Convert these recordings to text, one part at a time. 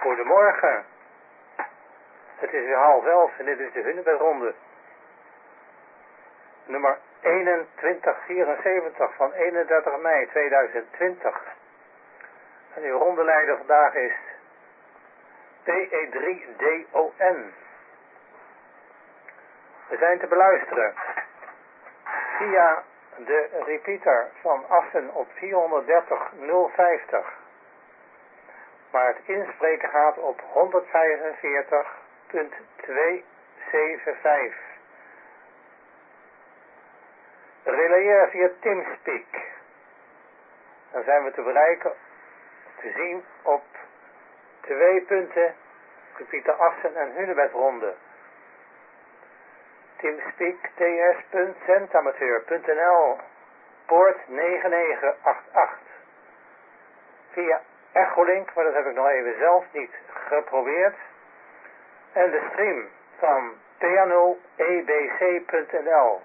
Goedemorgen. Het is weer 10:30 en dit is de Hunebedronde. Nummer 2174 van 31 mei 2020. En uw rondeleider vandaag is PE3DON. We zijn te beluisteren via de repeater van Assen op 430.050. Maar het inspreken gaat op 145.275. Relayeren via Teamspeak. Dan zijn we te bereiken, te zien op 2 punten, repeater Assen en Hunebedronde. Teamspeak ts.centamateur.nl, poort 9988. Via Echolink, maar dat heb ik nog even zelf niet geprobeerd. En de stream van piano-ebc.nl.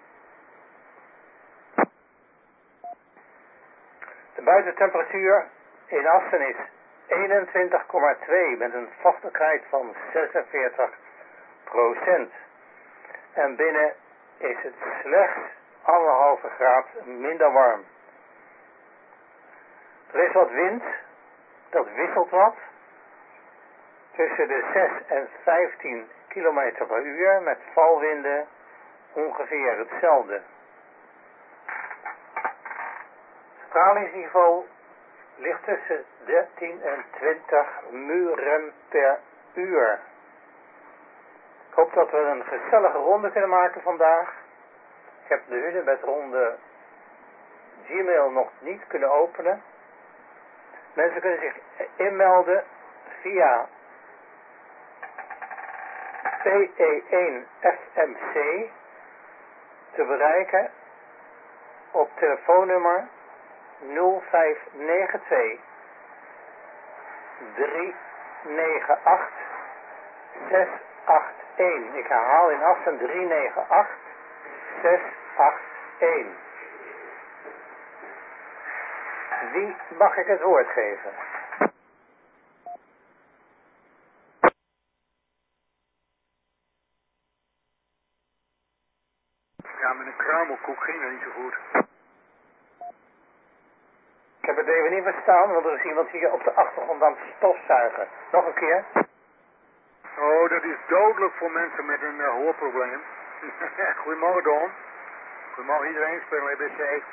De buitentemperatuur in Assen is 21,2 met een vochtigheid van 46%. En binnen is het slechts 1,5 graad minder warm. Er is wat wind, dat wisselt wat. Tussen de 6 en 15 km per uur met valwinden ongeveer hetzelfde. Stralingsniveau ligt tussen 13 en 20 muren per uur. Ik hoop dat we een gezellige ronde kunnen maken vandaag. Ik heb de Hunebedronde Gmail nog niet kunnen openen. Mensen kunnen zich inmelden via PE1FMC te bereiken op telefoonnummer 0592 398 681. Ik herhaal in Assen 398 681. Wie mag ik het woord geven? Ja, met een kruimelkoek ging dat niet zo goed. Ik heb het even niet verstaan, want er is iemand hier op de achtergrond aan het stofzuigen. Nog een keer. Oh, dat is dodelijk voor mensen met een hoorprobleem. Goedemorgen, Don. Goedemorgen iedereen, spelen EBC.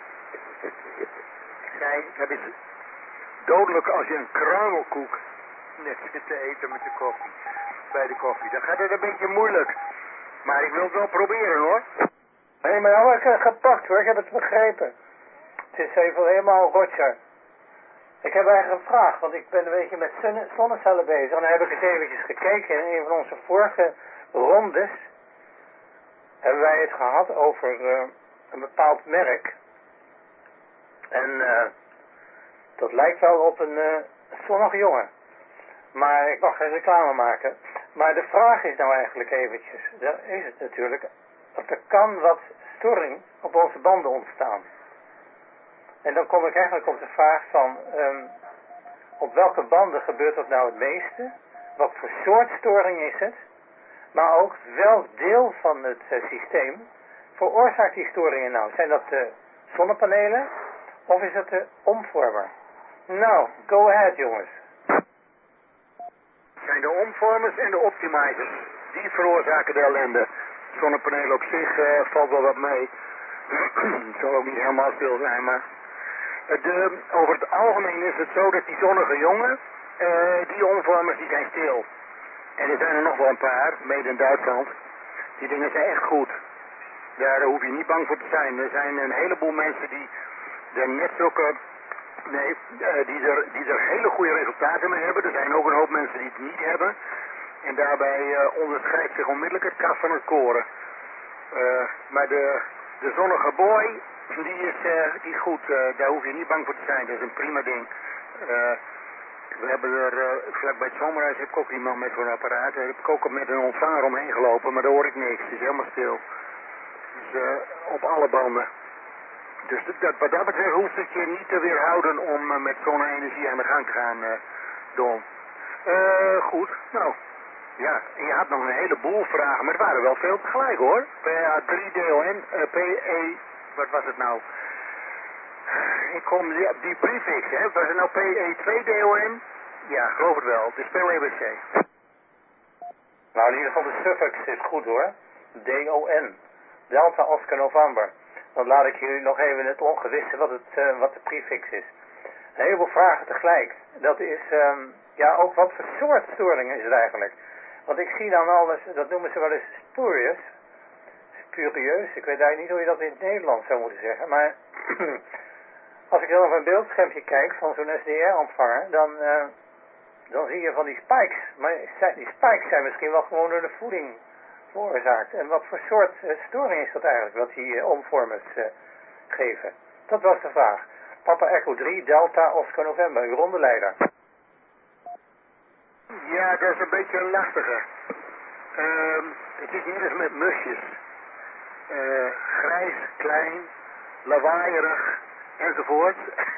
Nee, dat is dodelijk als je een kruimelkoek net zit te eten met de koffie. Bij de koffie. Dan gaat het een beetje moeilijk. Maar ik wil het wel proberen, hoor. Nee, maar nou heb ik gepakt, hoor. Ik heb het begrepen. Het is even helemaal Roger. Ik heb eigenlijk een vraag, want ik ben een beetje met zonnecellen bezig. En dan heb ik eens eventjes gekeken. In een van onze vorige rondes hebben wij het gehad over een bepaald merk. En dat lijkt wel op een zonnige jongen. Maar ik mag geen reclame maken. Maar de vraag is nou eigenlijk eventjes. Dan is het natuurlijk dat er kan wat storing op onze banden ontstaan. En dan kom ik eigenlijk op de vraag van op welke banden gebeurt dat nou het meeste? Wat voor soort storing is het? Maar ook welk deel van het systeem veroorzaakt die storingen nou? Zijn dat de zonnepanelen of is dat de omvormer? Nou, go ahead jongens. Het zijn de omvormers en de optimizers. Die veroorzaken de ellende. Zonnepanelen op zich valt wel wat mee. Het zal ook niet helemaal stil zijn, maar... over het algemeen is het zo dat die zonnige jongen, die omvormers die zijn stil. En er zijn er nog wel een paar, mede in Duitsland. Die dingen zijn echt goed. Daar hoef je niet bang voor te zijn. Er zijn een heleboel mensen die er net zulke... Nee, die er hele goede resultaten mee hebben. Er zijn ook een hoop mensen die het niet hebben. En daarbij onderscheidt zich onmiddellijk het kaf van het koren. Maar de zonnige boy, die is goed. Daar hoef je niet bang voor te zijn. Dat is een prima ding. We hebben er, vlak bij het zomerhuis heb ik ook iemand met zo'n apparaat. Daar heb ik ook met een ontvanger omheen gelopen, maar daar hoor ik niks. Het is helemaal stil. Dus op alle banden. Dus wat dat betreft hoeft het je niet te weerhouden om met zonne-energie aan de gang te gaan, Don. goed. Nou, ja, en je had nog een heleboel vragen, maar het waren wel veel tegelijk hoor. PA3DON, PE, wat was het nou? Ik kom die prefix, hè? Was het nou PE2DON? Ja, geloof het wel. De speel EBC. Nou, in ieder geval de suffix is goed hoor. DON. Delta Oscar November. Dan laat ik jullie nog even het ongewisse wat de prefix is. Een heleboel vragen tegelijk. Dat is, ja, ook wat voor soort storing is het eigenlijk? Want ik zie dan alles, dat noemen ze wel eens spurious. Spurieus, ik weet eigenlijk niet hoe je dat in het Nederlands zou moeten zeggen. Maar als ik dan op een beeldschermpje kijk van zo'n SDR-ontvanger, dan zie je van die spikes. Maar die spikes zijn misschien wel gewoon door de voeding veroorzaakt. En wat voor soort storing is dat eigenlijk, wat die omvormers geven? Dat was de vraag. Papa Echo 3, Delta, Oscar November, uw rondeleider. Ja, dat is een beetje lastiger. Het is niet eens met musjes. Grijs, klein, lawaaierig, enzovoort.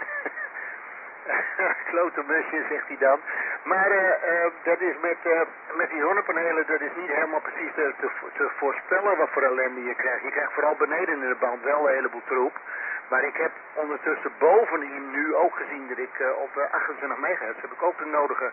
Klote musjes, zegt hij dan. Maar dat is met die zonnepanelen, dat is niet helemaal precies te voorspellen wat voor ellende je krijgt. Je krijgt vooral beneden in de band wel een heleboel troep. Maar ik heb ondertussen bovenin nu ook gezien dat ik op 28 megahertz heb ik ook de nodige,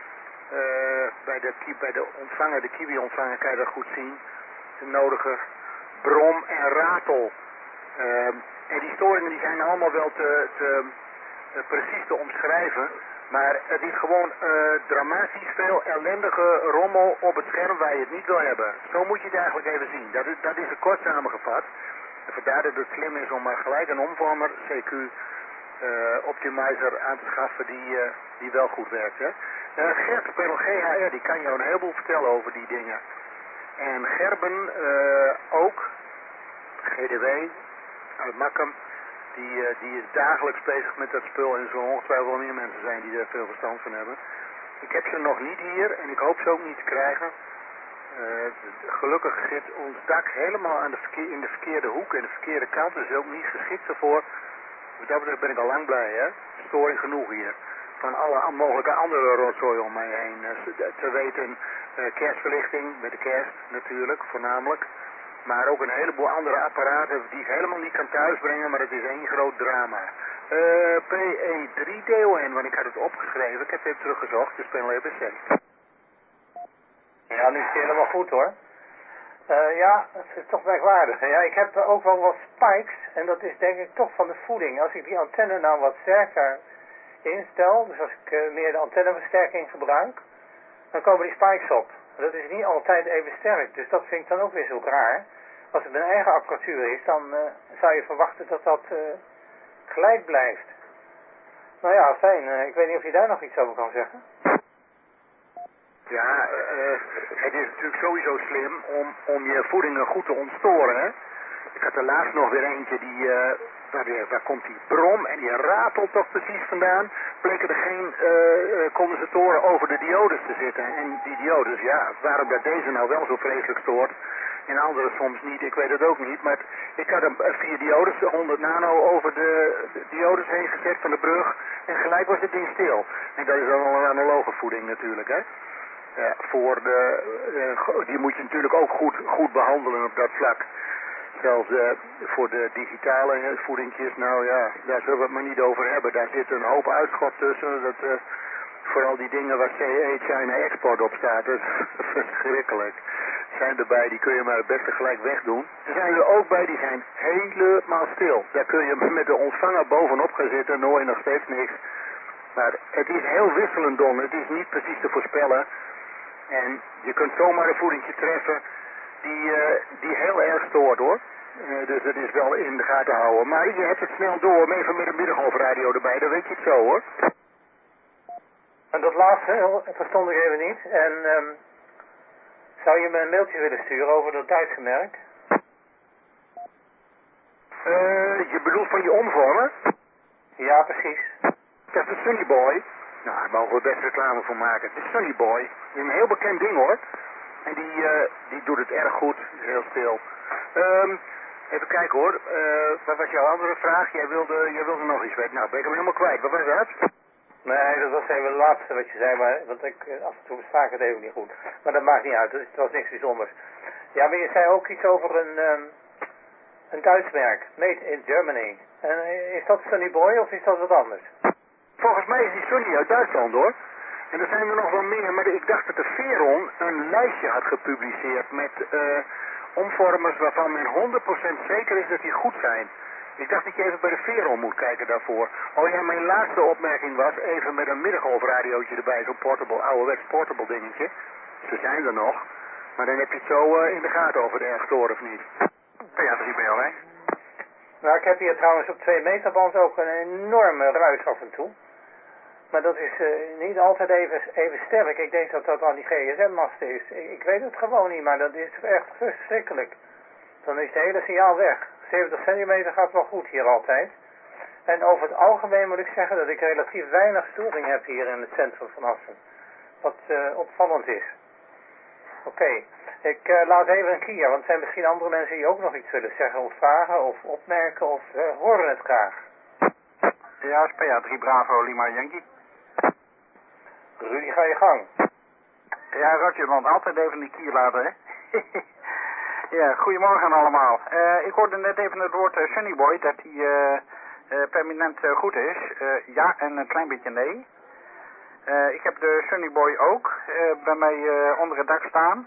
bij de ontvanger, de Kiwi-ontvanger kan je dat goed zien, de nodige brom en ratel. En die storingen die zijn allemaal wel precies te omschrijven, maar het is gewoon dramatisch veel ellendige rommel op het scherm waar je het niet wil hebben. Zo moet je het eigenlijk even zien. Dat is het kort samengevat. En vandaar dat het slim is om maar gelijk een omvormer, CQ optimizer aan te schaffen die wel goed werkt. Hè? Gert, Pedal GHR, die kan jou een heleboel vertellen over die dingen. En Gerben ook, GDW, uit Makkum, die is dagelijks bezig met dat spul en er zullen ongetwijfeld wel meer mensen zijn die er veel verstand van hebben. Ik heb ze nog niet hier en ik hoop ze ook niet te krijgen. Gelukkig zit ons dak helemaal in de verkeerde hoek en de verkeerde kant, dus ook niet geschikt ervoor. Wat dat betreft ben ik al lang blij, hè. Storing genoeg hier. Van alle mogelijke andere rotzooi om mij heen. Te weten, kerstverlichting, met de kerst natuurlijk, voornamelijk. Maar ook een heleboel andere apparaten die ik helemaal niet kan thuisbrengen, maar het is één groot drama. PE3DON, want ik had het opgeschreven, ik heb het even teruggezocht, dus ben EBC. Ja, nu is het helemaal goed hoor. Ja, dat is toch merkwaardig. Ja, ik heb ook wel wat spikes en dat is denk ik toch van de voeding. Als ik die antenne nou wat sterker instel, dus als ik meer de antenneversterking gebruik, dan komen die spikes op. Dat is niet altijd even sterk, dus dat vind ik dan ook weer zo raar. Als het mijn eigen apparatuur is, dan zou je verwachten dat dat gelijk blijft. Nou ja, fijn. Ik weet niet of je daar nog iets over kan zeggen. Ja, het is natuurlijk sowieso slim om je voedingen goed te ontstoren, hè. Ik had er laatst nog weer eentje waar komt die brom en die ratelt toch precies vandaan. Bleken er geen condensatoren over de diodes te zitten. En die diodes, ja, waarom dat deze nou wel zo vreselijk stoort en andere soms niet, ik weet het ook niet. Maar ik had 4 diodes, 100 nano over de diodes heen gezet van de brug en gelijk was het ding stil. En dat is dan al een analoge voeding natuurlijk, hè. Die moet je natuurlijk ook goed behandelen op dat vlak. Zelfs voor de digitale voedingjes, nou ja, daar zullen we het maar niet over hebben. Daar zit een hoop uitschot tussen. Vooral die dingen waar CE China Export op staat, dat is verschrikkelijk. Zijn erbij, die kun je maar het beste gelijk wegdoen. Er zijn er ook bij, die zijn helemaal stil. Daar kun je met de ontvanger bovenop gaan zitten en hoor je nog steeds niks. Maar het is heel wisselend, Don. Het is niet precies te voorspellen. En je kunt zomaar een voedingje treffen die heel erg stoort, hoor. Dus dat is wel in de gaten houden. Maar je hebt het snel door, even met een middengolfradio erbij, dan weet je het zo, hoor. En dat laatste verstond ik even niet. En zou je me een mailtje willen sturen over dat Duitse merk? Je bedoelt van je omvormer? Ja, precies. Dat is de Sunny Boy. Nou, daar mogen we best reclame voor maken. De Sunny Boy. Dat is een heel bekend ding, hoor. En die doet het erg goed. Heel stil. Even kijken, hoor. Wat was jouw andere vraag? Jij wilde nog iets weten. Nou, ben ik hem helemaal kwijt. Wat was dat? Nee, dat was even het laatste wat je zei, maar, want af en toe versta ik het even niet goed. Maar dat maakt niet uit, dus het was niks bijzonders. Ja, maar je zei ook iets over een Duits merk, made in Germany. En is dat Sunny Boy of is dat wat anders? Volgens mij is die Sunny uit Duitsland hoor. En er zijn er nog wel meer, maar ik dacht dat de Veron een lijstje had gepubliceerd met omvormers waarvan men 100% zeker is dat die goed zijn. Ik dacht dat je even bij de Veron moet kijken daarvoor. Oh ja, mijn laatste opmerking was even met een middengolfradiootje erbij, zo'n portable, ouderwets portable dingetje. Ze zijn er nog, maar dan heb je het zo in de gaten of het erg stoort of niet. Ja, 3 BLE. Nou, ik heb hier trouwens op 2 meterband ook een enorme ruis af en toe. Maar dat is niet altijd even sterk. Ik denk dat dat aan die GSM-mast is. Ik weet het gewoon niet, maar dat is echt verschrikkelijk. Dan is het hele signaal weg. 70 centimeter gaat wel goed hier altijd. En over het algemeen moet ik zeggen dat ik relatief weinig storing heb hier in het centrum van Assen. Wat opvallend is. Oké. Ik laat even een keer, want er zijn misschien andere mensen die ook nog iets willen zeggen of vragen of opmerken of horen het graag. Ja, SPA 3 Bravo Lima Yankee. Rudy, ga je gang. Ja, Roger, want altijd even die kier laten, hè. Ja, goedemorgen allemaal. Ik hoorde net even het woord Sunny Boy, dat die permanent goed is. Ja, en een klein beetje nee. Ik heb de Sunny Boy ook bij mij onder het dak staan.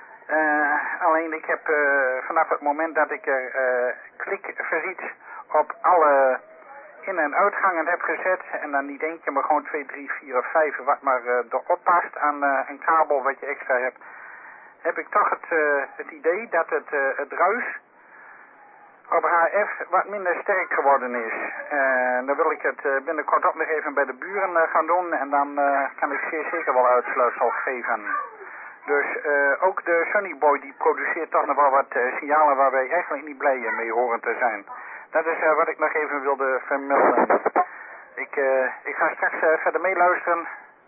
Alleen ik heb vanaf het moment dat ik er klikverriet op alle in- en uitgangen heb gezet, en dan niet eentje, maar gewoon 2, 3, 4 of 5, wat maar erop past aan een kabel wat je extra hebt, heb ik toch het idee dat het ruis op HF wat minder sterk geworden is. Dan wil ik het binnenkort ook nog even bij de buren gaan doen, en dan kan ik zeer zeker wel uitsluitsel geven. Dus ook de Sunny Boy die produceert toch nog wel wat signalen waar wij eigenlijk niet blij mee horen te zijn. Dat is wat ik nog even wilde vermelden. Ik ga straks verder meeluisteren.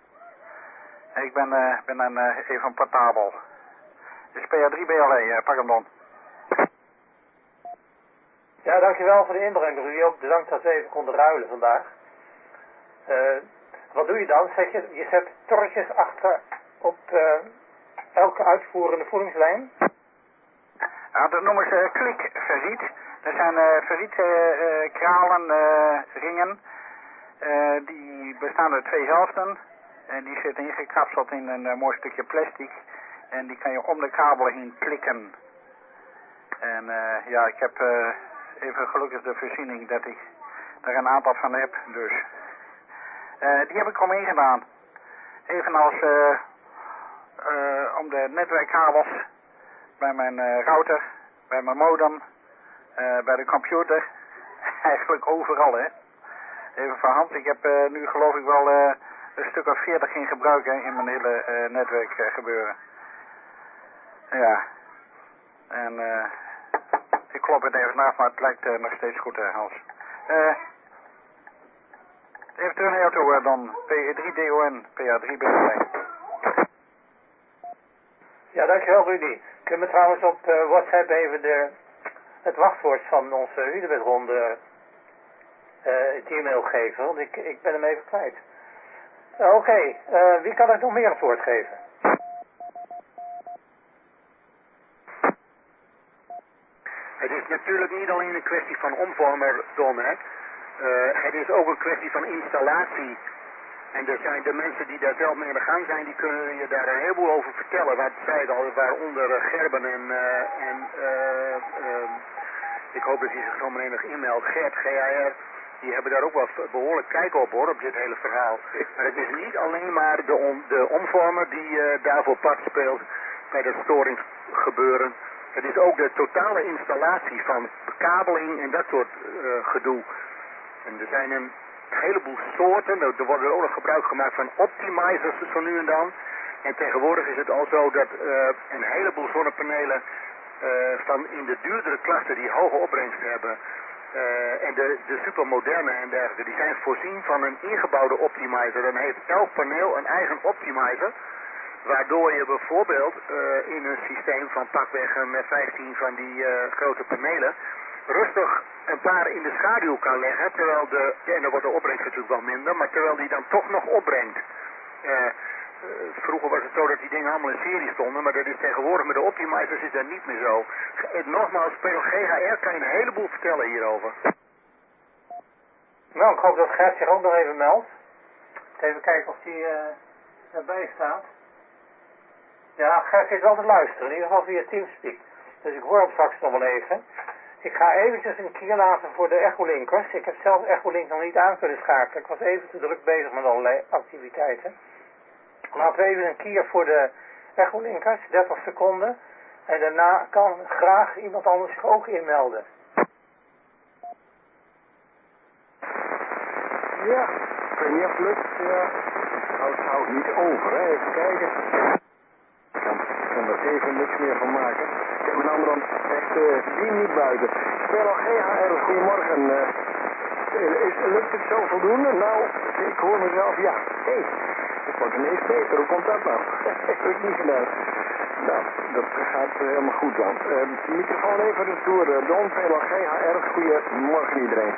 Ik ben dan even portabel. Dus PA3 BLE, pak hem dan. Ja, dankjewel voor de inbreng, Rudy. Ook bedankt dat we even konden ruilen vandaag. Wat doe je dan? Je zet torretjes achter op elke uitvoerende voedingslijn? Ja, dat noemen ze klikverriet. Dat zijn verrietkralen, ringen. Die bestaan uit 2 helften. En die zitten ingekapseld in een mooi stukje plastic. En die kan je om de kabel heen klikken. En ja, ik heb even gelukkig de voorziening dat ik daar een aantal van heb. Dus die heb ik omheen gedaan. Evenals om de netwerkkabels bij mijn router, bij mijn modem, bij de computer. Eigenlijk overal, hè. Even van hand. Ik heb nu geloof ik wel een stuk of 40 in gebruik, hè, in mijn hele netwerk gebeuren. Ja. En ik klop het even na, maar het lijkt nog steeds goed, Hans. Even terug naar jou toe dan. P3DON, PA3 BLE. Ja, dankjewel Rudy. Kun je me trouwens op WhatsApp even het wachtwoord van onze Hunebedronde Gmail geven, want ik ben hem even kwijt. Oké, wie kan ik nog meer het woord geven? Het is natuurlijk niet alleen een kwestie van omvormer, Don, hè. Het is ook een kwestie van installatie. En er zijn de mensen die daar zelf mee aan de gang zijn, die kunnen je daar een heleboel over vertellen. Wat zei het al, waaronder Gerben en ik hoop dat hij zich zo meteen nog e-mailt, Gert, GAR. Die hebben daar ook wel behoorlijk kijk op hoor, op dit hele verhaal. Maar het is niet alleen maar de omvormer die daarvoor part speelt bij dat storingsgebeuren. Het is ook de totale installatie van bekabeling en dat soort gedoe. En er zijn een heleboel soorten, er worden ook nog gebruik gemaakt van optimizers zo nu en dan. En tegenwoordig is het al zo dat een heleboel zonnepanelen van in de duurdere klassen die hoge opbrengst hebben en de supermoderne en dergelijke, die zijn voorzien van een ingebouwde optimizer. Dan heeft elk paneel een eigen optimizer, waardoor je bijvoorbeeld in een systeem van pakweg met 15 van die grote panelen rustig een paar in de schaduw kan leggen, terwijl en dan wordt de opbrengst natuurlijk wel minder, maar terwijl die dan toch nog opbrengt. Vroeger was het zo dat die dingen allemaal in serie stonden, maar dat is tegenwoordig met de optimizers is dat niet meer zo. Nogmaals, speel GHR kan je een heleboel vertellen hierover. Nou, ik hoop dat Gert zich ook nog even meldt. Even kijken of die erbij staat. Ja, Gert zit wel te luisteren, in ieder geval via Teamspeak. Dus ik hoor hem straks nog wel even. Ik ga eventjes een keer laten voor de echolinkers. Ik heb zelf echolink nog niet aan kunnen schakelen. Ik was even te druk bezig met allerlei activiteiten. Laten we even een keer voor de echolinkers, 30 seconden. En daarna kan graag iemand anders zich ook inmelden. Ja, ik weet niet of het lukt. Ja. Het houdt niet over, hè. Even kijken. Ik kan er even niks meer van maken. Ik heb mijn andere hand echt die niet buiten. Spel al GHR, goedemorgen. Lukt het zo voldoende? Nou, ik hoor mezelf, ja. Hé, het wordt ineens beter. Hoe komt dat nou? Heb ik niet gedaan. Nou, dat gaat helemaal goed dan. Microfoon even retour. Don, PLO GHR, goedemorgen iedereen.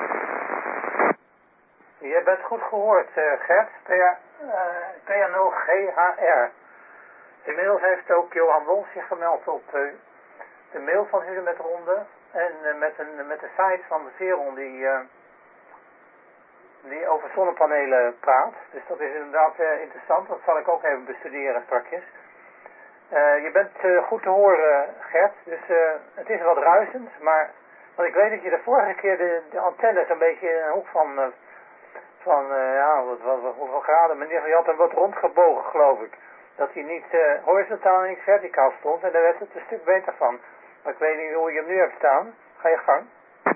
Je bent goed gehoord, Gert. PA0 GHR. Inmiddels heeft ook Johan Wons zich gemeld op de mail van Hulen met Ronde. En met de site van de Veron die over zonnepanelen praat. Dus dat is inderdaad interessant. Dat zal ik ook even bestuderen straks. Je bent goed te horen, Gert. Dus het is wat ruisend. Maar want ik weet dat je de vorige keer de antennes een beetje in een hoek van hoeveel graden, meneer, je had hem wat rondgebogen, geloof ik. Dat hij niet horizontaal en niet verticaal stond en daar werd het een stuk beter van. Maar ik weet niet hoe je hem nu hebt staan. Ga je gang.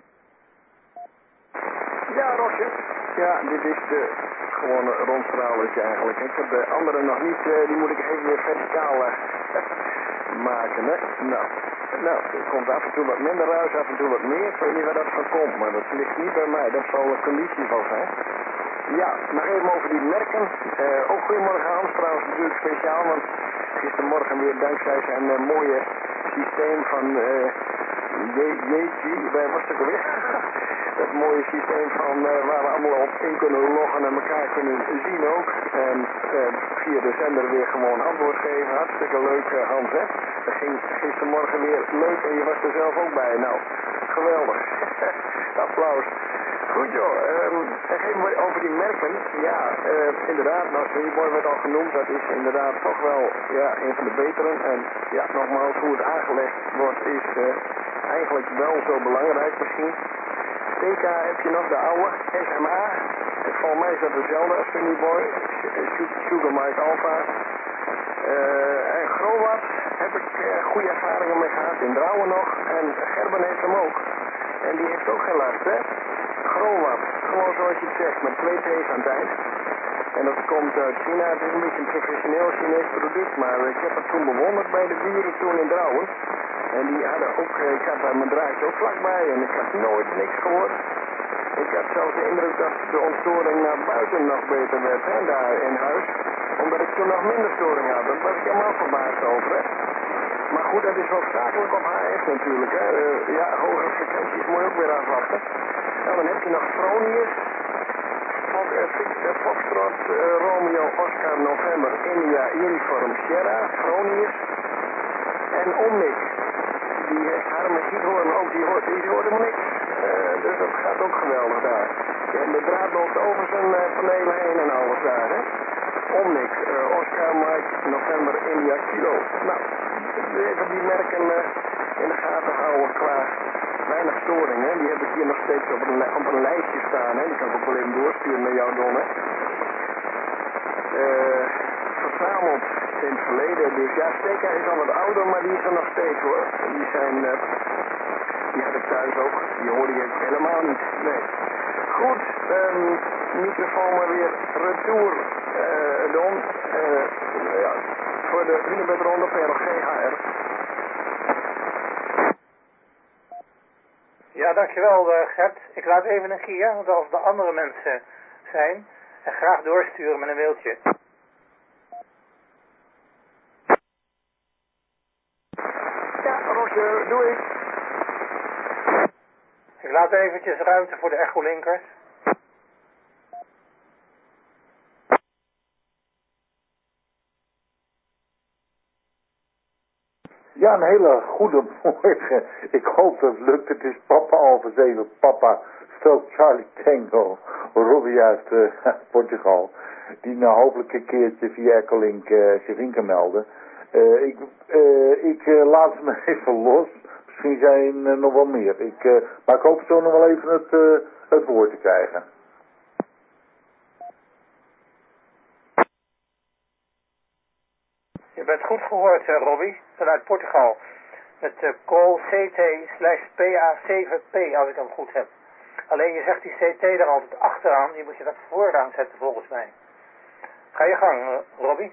Ja, Roger. Ja, dit is de gewone rondstraaltje eigenlijk. Ik heb de andere nog niet, die moet ik even weer verticaal maken, hè. Nou, er komt af en toe wat minder ruis, af en toe wat meer. Ik weet niet waar dat van komt, maar dat ligt niet bij mij. Dat zal een conditie van zijn. Ja, nog even over die merken. Ook goedemorgen Hans, trouwens natuurlijk speciaal, want gistermorgen weer dankzij zijn mooie systeem van JG, waar was het alweer? Dat mooie systeem van waar we allemaal op in kunnen loggen en elkaar kunnen zien ook. En via de zender weer gewoon antwoord geven. Hartstikke leuk Hans, hè? Dat ging gistermorgen weer leuk en je was er zelf ook bij. Nou, geweldig. Applaus. Goed joh, en even over die merken. Ja, inderdaad, nou Sunnyboy werd al genoemd, dat is inderdaad toch wel een van de beteren. En ja, nogmaals, hoe het aangelegd wordt is eigenlijk wel zo belangrijk misschien. TK heb je nog de oude, SMA. Volgens mij is dat dezelfde als Sunnyboy, Sugar Mike Alpha. En Growatt heb ik goede ervaringen mee gehad, in Drouwen nog. En Gerben heeft hem ook. En die heeft ook geen last, hè. Growatt, gewoon zoals je het zegt, met 2 T's aan het eind. En dat komt uit China, het is een beetje een professioneel Chinees product, maar ik heb het toen bewonderd bij de buren toen in Drouwen. En die hadden ook, ik had daar mijn draadje ook vlakbij en ik had nooit niks gehoord. Ik had zelfs de indruk dat de ontstoring naar buiten nog beter werd, hè, daar in huis. Omdat ik toen nog minder storing had, daar was ik helemaal verbaasd over, hè. Maar goed, dat is hoofdzakelijk op HF natuurlijk, hè. Hogere frequenties moet je ook weer afwachten. Nou, dan heb je nog Fronius, Foxtrot, Romeo, Oscar, November, India, Uniform, Sierra, Fronius en Omnic. Die heeft Harme Giethoorn ook, die hoort hem niks. Dus dat gaat ook geweldig daar. En de draad loopt over zijn panelen heen en alles daar, hè. Omnic, Oscar, Mike, November, India, Kilo. Nou, even die merken in de gaten houden qua weinig storing, hè. Die heb ik hier nog steeds op een lijstje staan, hè. Die kan ik ook wel even doorsturen naar jou, Don, hè. Verzameld in het verleden, dus ja, Steka is al wat ouder, maar die is er nog steeds, hoor. Die had ik thuis ook, die hoorde je helemaal niet, nee. Goed, microfoon maar weer retour, Don. Voor de Hunebedronde PLO GHR. Ja, dankjewel Gert. Ik laat even een keer, want als er andere mensen zijn, en graag doorsturen met een mailtje. Ja, Roger, doe ik. Ik laat eventjes ruimte voor de echolinkers. Ja, een hele goede morgen. Ik hoop dat het lukt. Het is papa Alpha 7, papa strook Charlie Tango, Robbie uit Portugal. Die nou hopelijk een keertje via Echolink zich in kan melden. Ik laat ze me even los. Misschien zijn nog wel meer. Maar ik hoop zo nog wel even het woord te krijgen. Je bent goed gehoord, Robbie, vanuit Portugal. Met call CT/PA7P, als ik hem goed heb. Alleen je zegt die CT er altijd achteraan, die moet je dat vooraan zetten volgens mij. Ga je gang, Robbie.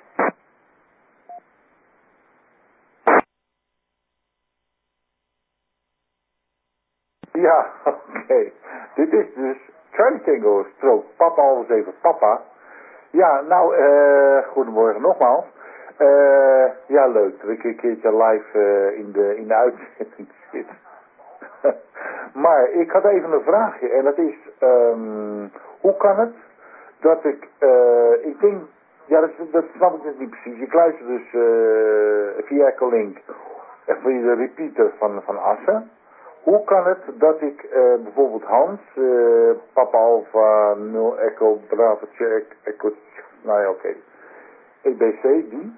Ja, oké. Dit is dus Charlie Tango strook papa Alpha 7, papa. Ja, nou, goedemorgen nogmaals. Ja, leuk dat ik een keertje live in de uitzending zit. Maar ik had even een vraagje en dat is, hoe kan het dat ik denk, ja dat snap ik dus niet precies. Ik luister dus via Echolink via de repeater van Assen. Hoe kan het dat ik bijvoorbeeld Hans, Papa Alpha 0 Echo Bravo Check Echo, nou ja oké. EBC, die.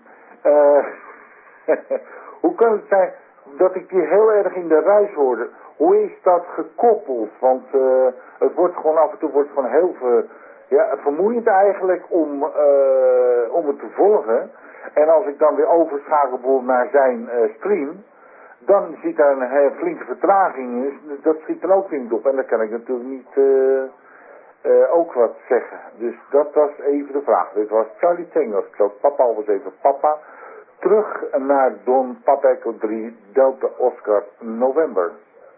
Hoe kan het zijn dat ik die heel erg in de ruis hoorde? Hoe is dat gekoppeld? Want het wordt gewoon af en toe gewoon heel vermoeiend eigenlijk om het te volgen. En als ik dan weer overschakel bijvoorbeeld naar zijn stream, dan zit daar een flinke vertraging in. Dus dat schiet dan ook niet op. En dan kan ik natuurlijk niet ook wat zeggen. Dus dat was even de vraag. Dit was Charlie Tango, papa was even papa. Terug naar Don Papa Echo 3 Delta Oscar November.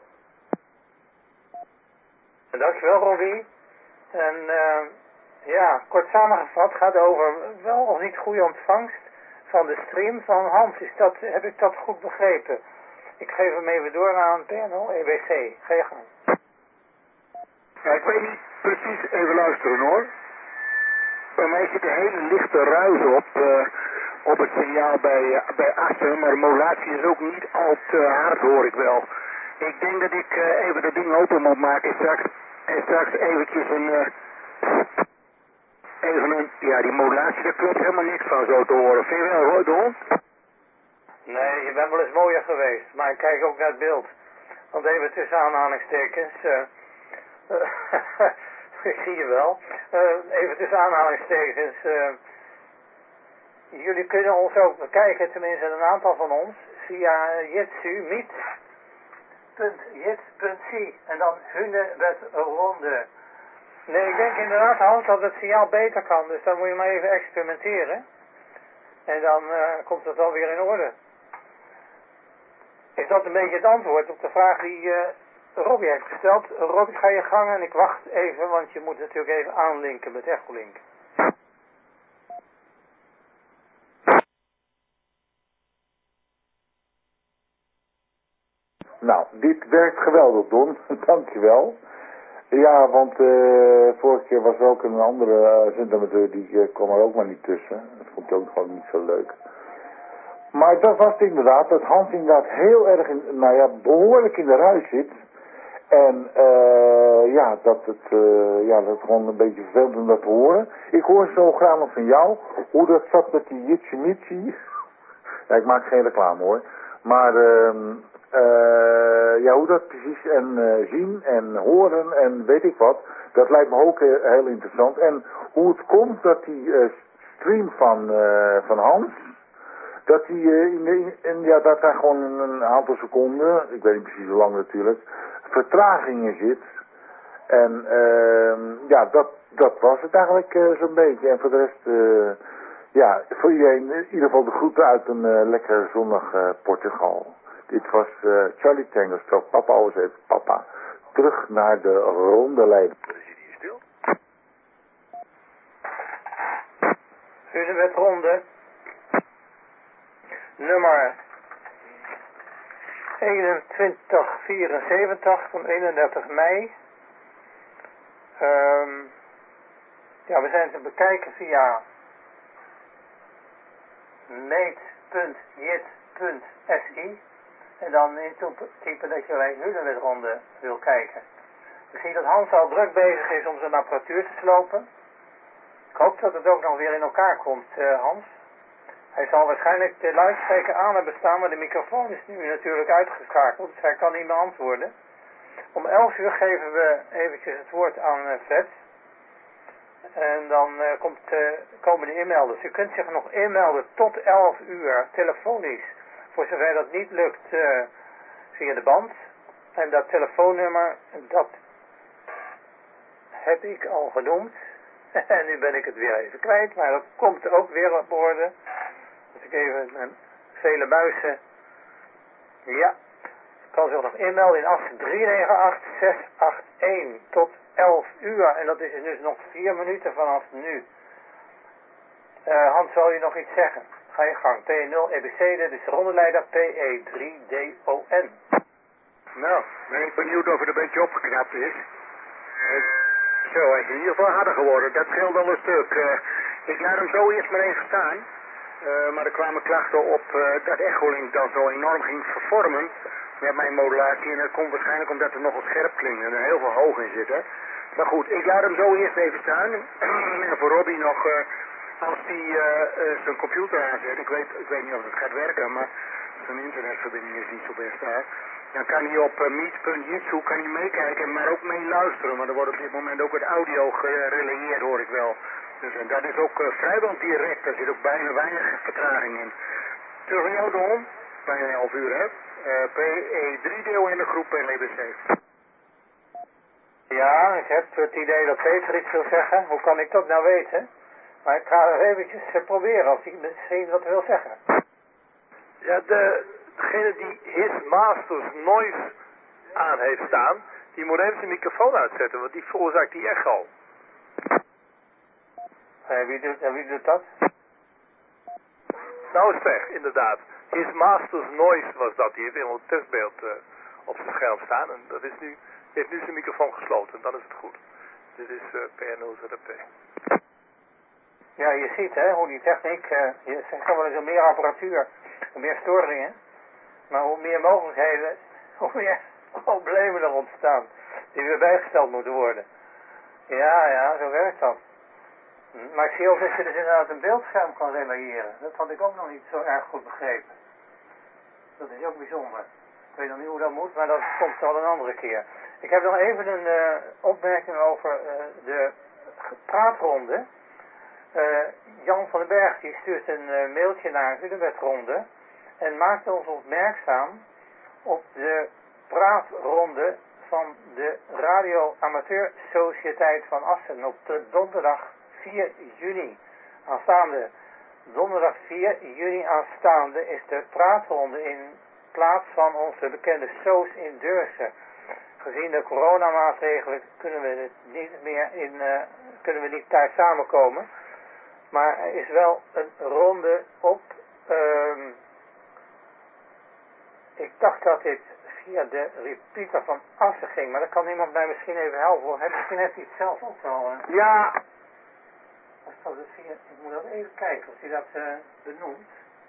Dankjewel, Robbie. En ja, kort samengevat gaat over wel of niet goede ontvangst van de stream van Hans. Heb ik dat goed begrepen? Ik geef hem even door aan PNL EBC. Ga je gang. Ja, ik weet niet precies, even luisteren hoor. Bij mij zit een hele lichte ruis op het signaal bij Assen, maar de modulatie is ook niet al te hard, hoor ik wel. Ik denk dat ik even dat ding open moet maken en straks eventjes ja, die modulatie, daar klopt helemaal niks van zo te horen. Vind je wel, hoor, Don? Nee, je bent wel eens mooier geweest, maar ik kijk ook naar het beeld. Want even tussen aanhalingstekens, ik zie je wel, even tussen aanhalingstekens, jullie kunnen ons ook bekijken, tenminste een aantal van ons, via jitsu.jit.c en dan hunebed ronde. Nee, ik denk inderdaad, Hans, dat het signaal beter kan, dus dan moet je maar even experimenteren. En dan komt het wel weer in orde. Is dat een beetje het antwoord op de vraag die Robbie heeft gesteld? Robbie, ga je gang en ik wacht even, want je moet natuurlijk even aanlinken met Echolink. Nou, dit werkt geweldig, Don. Dankjewel. Ja, want vorige keer was er ook een andere zendamateur, die kwam er ook maar niet tussen. Dat vond ik ook gewoon niet zo leuk. Maar dat was het inderdaad, dat Hans inderdaad heel erg, behoorlijk in de ruis zit. En dat het gewoon een beetje vervelend om dat te horen. Ik hoor zo graag nog van jou, hoe dat zat met die Jitsi. Ja, ik maak geen reclame hoor. Maar hoe dat precies zien en horen en weet ik wat, dat lijkt me ook heel interessant. En hoe het komt dat die stream van Hans, dat die dat daar gewoon een aantal seconden, ik weet niet precies hoe lang natuurlijk, vertraging in zit. En dat was het eigenlijk zo'n beetje. En voor de rest, voor iedereen in ieder geval de groeten uit een lekker zonnig Portugal. Dit was Charlie Tango, strook papa, alles even papa. Terug naar de ronde lijn. Dan zit hij stil. Hunebed ronde. Nummer 2174 van 31 mei. Ja, we zijn te bekijken via meet.jit.si en dan intypen dat je bij Hulenwetronde wil kijken. Ik zie dat Hans al druk bezig is om zijn apparatuur te slopen. Ik hoop dat het ook nog weer in elkaar komt, Hans. Hij zal waarschijnlijk de luidspreker aan hebben staan, maar de microfoon is nu natuurlijk uitgeschakeld, dus hij kan niet meer antwoorden. Om 11 uur geven we eventjes het woord aan Fred. En dan komen de inmelders. U kunt zich nog inmelden tot 11 uur telefonisch. Voor zover dat niet lukt via de band. En dat telefoonnummer, dat heb ik al genoemd. En nu ben ik het weer even kwijt. Maar dat komt er ook weer op orde. Als ik even mijn vele muizen. Ja. Ik kan zich nog inmelden in Assen 398-681 tot 11 uur. En dat is dus nog 4 minuten vanaf nu. Hans, zal je nog iets zeggen? Ga je gang. P0 EBC, dit is de rondeleider PE3DON. Nou, ben ik benieuwd of het een beetje opgeknapt is. Zo, hij is in ieder geval harder geworden. Dat scheelt al een stuk. Ik laat hem zo eerst maar even staan. Maar er kwamen klachten op dat Echolink dan zo enorm ging vervormen met mijn modulatie. En dat komt waarschijnlijk omdat er nogal scherp klinkt en er heel veel hoog in zit. Hè. Maar goed, ik laat hem zo eerst even staan. En voor Robbie nog, als hij zijn computer aanzet, ik weet niet of het gaat werken, maar zijn internetverbinding is niet zo best daar. Dan kan hij op meet.jitsu kan hij meekijken, maar ook meeluisteren. Maar er wordt op dit moment ook het audio gerelayeerd, hoor ik wel. Dus en dat is ook vrijwel direct, daar zit ook bijna weinig vertraging in. Terug naar jou, Don. Bijna 11 uur, hè. PE3-deel in de groep PLBC. Ja, ik heb het idee dat Peter iets wil zeggen. Hoe kan ik dat nou weten? Maar ik ga er eventjes proberen als hij misschien wat wil zeggen. Ja, degene die His Masters Noise aan heeft staan, die moet even zijn microfoon uitzetten, want die veroorzaakt die echo. Wie doet dat? Nou is weg, inderdaad. His Masters Noise was dat, die heeft in het testbeeld op zijn scherm staan en dat is nu, heeft nu zijn microfoon gesloten, dan is het goed. Dit is PNO-ZP. Ja, je ziet hè, hoe die techniek, je zegt wel eens meer apparatuur, meer storingen. Maar hoe meer mogelijkheden, hoe meer problemen er ontstaan. Die weer bijgesteld moeten worden. Ja, zo werkt dat. Maar ik zie ook dat je dus inderdaad een beeldscherm kan relayeren. Dat had ik ook nog niet zo erg goed begrepen. Dat is ook bijzonder. Ik weet nog niet hoe dat moet, maar dat komt wel een andere keer. Ik heb nog even een opmerking over de praatronde. Jan van den Berg die stuurt een mailtje naar Hulenwetronde en maakte ons opmerkzaam op de praatronde van de Radio Amateur Sociëteit van Assen op de donderdag 4 juni aanstaande. Donderdag 4 juni aanstaande is de praatronde in plaats van onze bekende Soos in Deurzen. Gezien de coronamaatregelen kunnen we niet daar samenkomen. Maar er is wel een ronde op. Ik dacht dat dit via de repeater van Assen ging, maar dat kan iemand mij misschien even helpen. Misschien heeft hij het zelf ook wel. Ja. Of dat het via, ik moet dat even kijken of hij dat benoemt.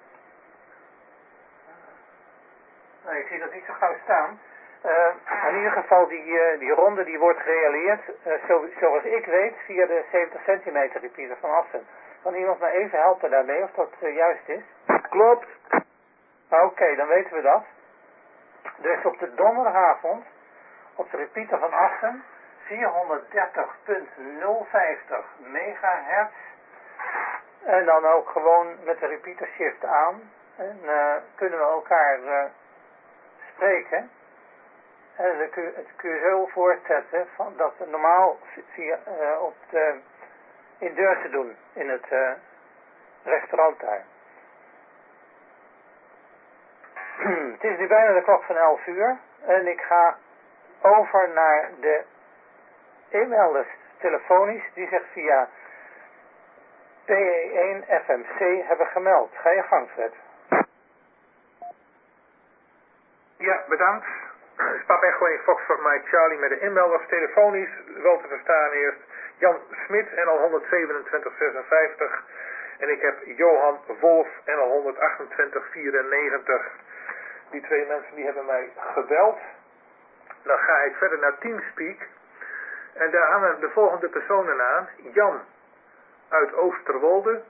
Nee, ik zie dat niet zo gauw staan. In ieder geval die ronde die wordt gerealiseerd, zoals ik weet, via de 70 centimeter repeater van Assen. Kan iemand mij even helpen daarmee of dat juist is? Klopt. Oké, dan weten we dat. Dus op de donderdagavond, op de repeater van Assen, 430.050 megahertz. En dan ook gewoon met de repeater shift aan. En kunnen we elkaar spreken. En het kun je zo voortzetten van dat we normaal in Deurzen doen, in het restaurant daar. Het is nu bijna de klok van 11 uur en ik ga over naar de e-mailers telefonisch die zich via PE1 FMC hebben gemeld. Ga je gang, Fred. Ja, bedankt. Papa Echo 1 Foxtrot Mike Charlie met de inbel was telefonisch wel te verstaan eerst. Jan Smit en al 12756. En ik heb Johan Wolf en al 12894. Die twee mensen die hebben mij gebeld. Dan ga ik verder naar Teamspeak. En daar hangen de volgende personen aan. Jan uit Oosterwolde.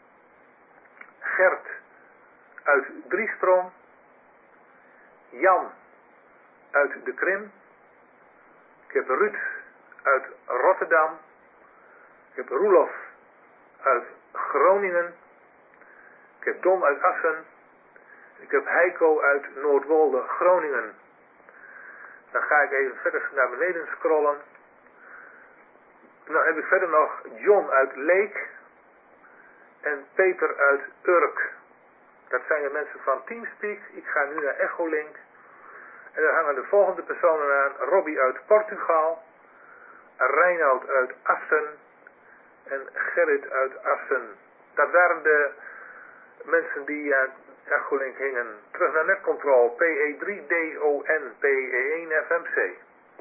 Gert uit Driesprong. Jan uit de Krim. Ik heb Ruud uit Rotterdam. Ik heb Roelof uit Groningen. Ik heb Don uit Assen. Ik heb Heiko uit Noordwolde, Groningen. Dan ga ik even verder naar beneden scrollen. Dan heb ik verder nog John uit Leek. En Peter uit Urk. Dat zijn de mensen van Teamspeak. Ik ga nu naar Echolink. En daar hangen de volgende personen aan. Robbie uit Portugal. Reinoud uit Assen. En Gerrit uit Assen. Dat waren de mensen die aan Echolink hingen. Terug naar Netcontrol. PE3DON. PE1FMC.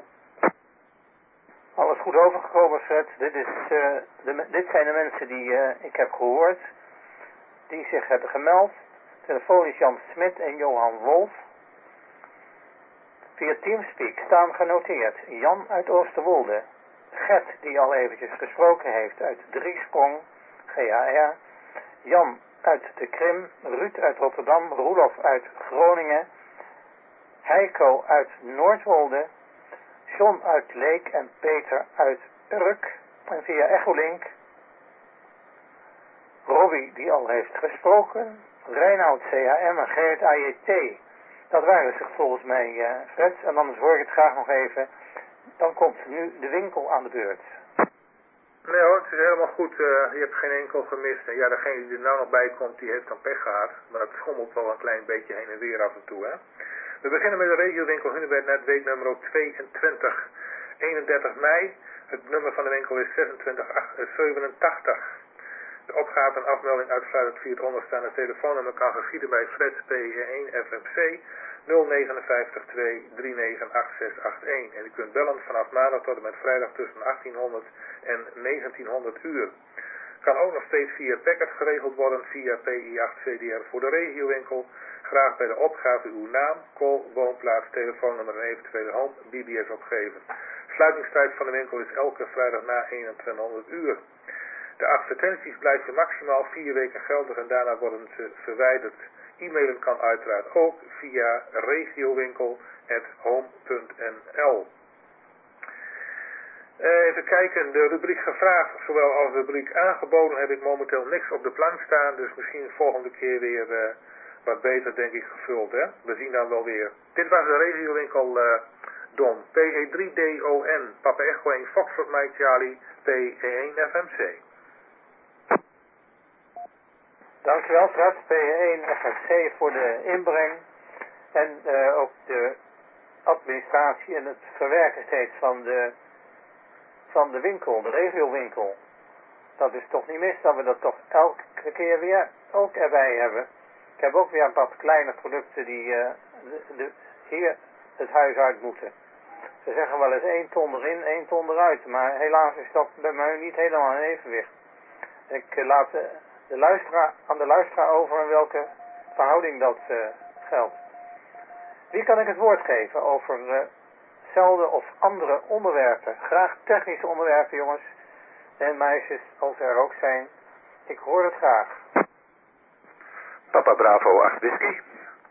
Alles goed overgekomen, Fred. Dit zijn de mensen die ik heb gehoord. Die zich hebben gemeld. Telefonisch Jan Smit en Johan Wolf. Via Teamspeak staan genoteerd Jan uit Oosterwolde. Gert, die al eventjes gesproken heeft uit Driesprong, GHR. Jan uit de Krim. Ruud uit Rotterdam. Roelof uit Groningen. Heiko uit Noordwolde. John uit Leek en Peter uit Urk. En via Echolink Robbie, die al heeft gesproken. Reinoud CHM en Gerrit AJT. Dat waren zich volgens mij, Fred. En anders hoor ik het graag nog even. Dan komt nu de winkel aan de beurt. Nee hoor, het is helemaal goed. Je hebt geen enkel gemist. En ja, degene die er nou nog bij komt, die heeft dan pech gehad. Maar dat schommelt wel een klein beetje heen en weer af en toe, hè. We beginnen met de regiowinkel Hunebed net weeknummer 22. 31 mei. Het nummer van de winkel is 2687. De opgave en afmelding uitsluitend via het onderstaande telefoonnummer kan geschieden bij Fred PE1 FMC 059 239 8681. En u kunt bellen vanaf maandag tot en met vrijdag tussen 1800 en 1900 uur. Kan ook nog steeds via packet geregeld worden via PI8 CDR voor de regiowinkel. Graag bij de opgave uw naam, call, woonplaats, telefoonnummer en eventuele home BBS opgeven. Sluitingstijd van de winkel is elke vrijdag na 2100 uur. De advertenties blijven maximaal 4 weken geldig en daarna worden ze verwijderd. E-mailen kan uiteraard ook via regiowinkel@home.nl. Even kijken, de rubriek gevraagd, zowel als de rubriek aangeboden heb ik momenteel niks op de plank staan, dus misschien de volgende keer weer wat beter denk ik gevuld, hè. We zien dan wel weer. Dit was de regiowinkel Don, PE3DON, Papa Echo 1 Foxtrot Mike Charlie, PE1 FMC. Dankjewel Fred, PE1 FMC voor de inbreng. En ook de administratie en het verwerken steeds van de winkel, de regiowinkel. Dat is toch niet mis dat we dat toch elke keer weer ook erbij hebben. Ik heb ook weer een paar kleine producten die hier het huis uit moeten. Ze zeggen wel eens 1 ton erin, 1 ton eruit. Maar helaas is dat bij mij niet helemaal in evenwicht. Ik laat aan de luisteraar over in welke verhouding dat geldt. Wie kan ik het woord geven over hetzelfde of andere onderwerpen? Graag technische onderwerpen, jongens en meisjes, als er ook zijn. Ik hoor het graag. Papa Bravo 8 Whisky.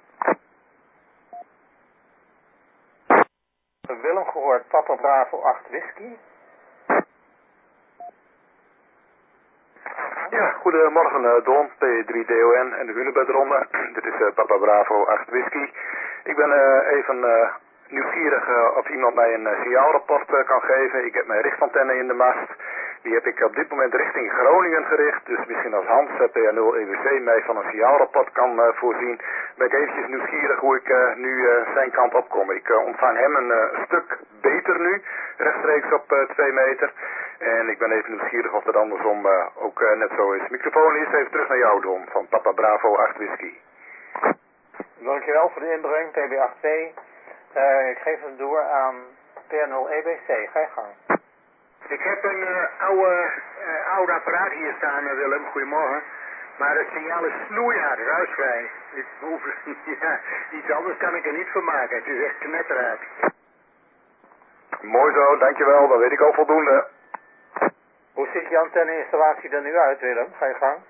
Willem gehoord, Papa Bravo 8 Whisky. Ja, goedemorgen Don, P3DON en de Hunebedronde. Dit is Papa Bravo 8 Whisky. Ik ben even nieuwsgierig of iemand mij een signaalrapport kan geven. Ik heb mijn richtantenne in de mast. Die heb ik op dit moment richting Groningen gericht. Dus misschien als Hans, PR0EWC, mij van een signaalrapport kan voorzien. Ben ik eventjes nieuwsgierig hoe ik nu zijn kant op kom. Ik ontvang hem een stuk beter nu, rechtstreeks op 2 meter. En ik ben even nieuwsgierig of dat andersom ook net zo is. Microfoon is even terug naar jou, Don, van Papa Bravo 8 Whisky. Dankjewel voor de inbreng, PB8W. Ik geef hem door aan P0EBC. Ga je gang. Ik heb een oud apparaat hier staan, Willem. Goedemorgen. Maar het signaal is snoeihard, ruisvrij. Ja, iets anders kan ik er niet van maken. Het is echt knetterhard. Mooi zo, dankjewel. Dan weet ik al voldoende. Hoe ziet je antenne-installatie er nu uit, Willem? Ga je gang.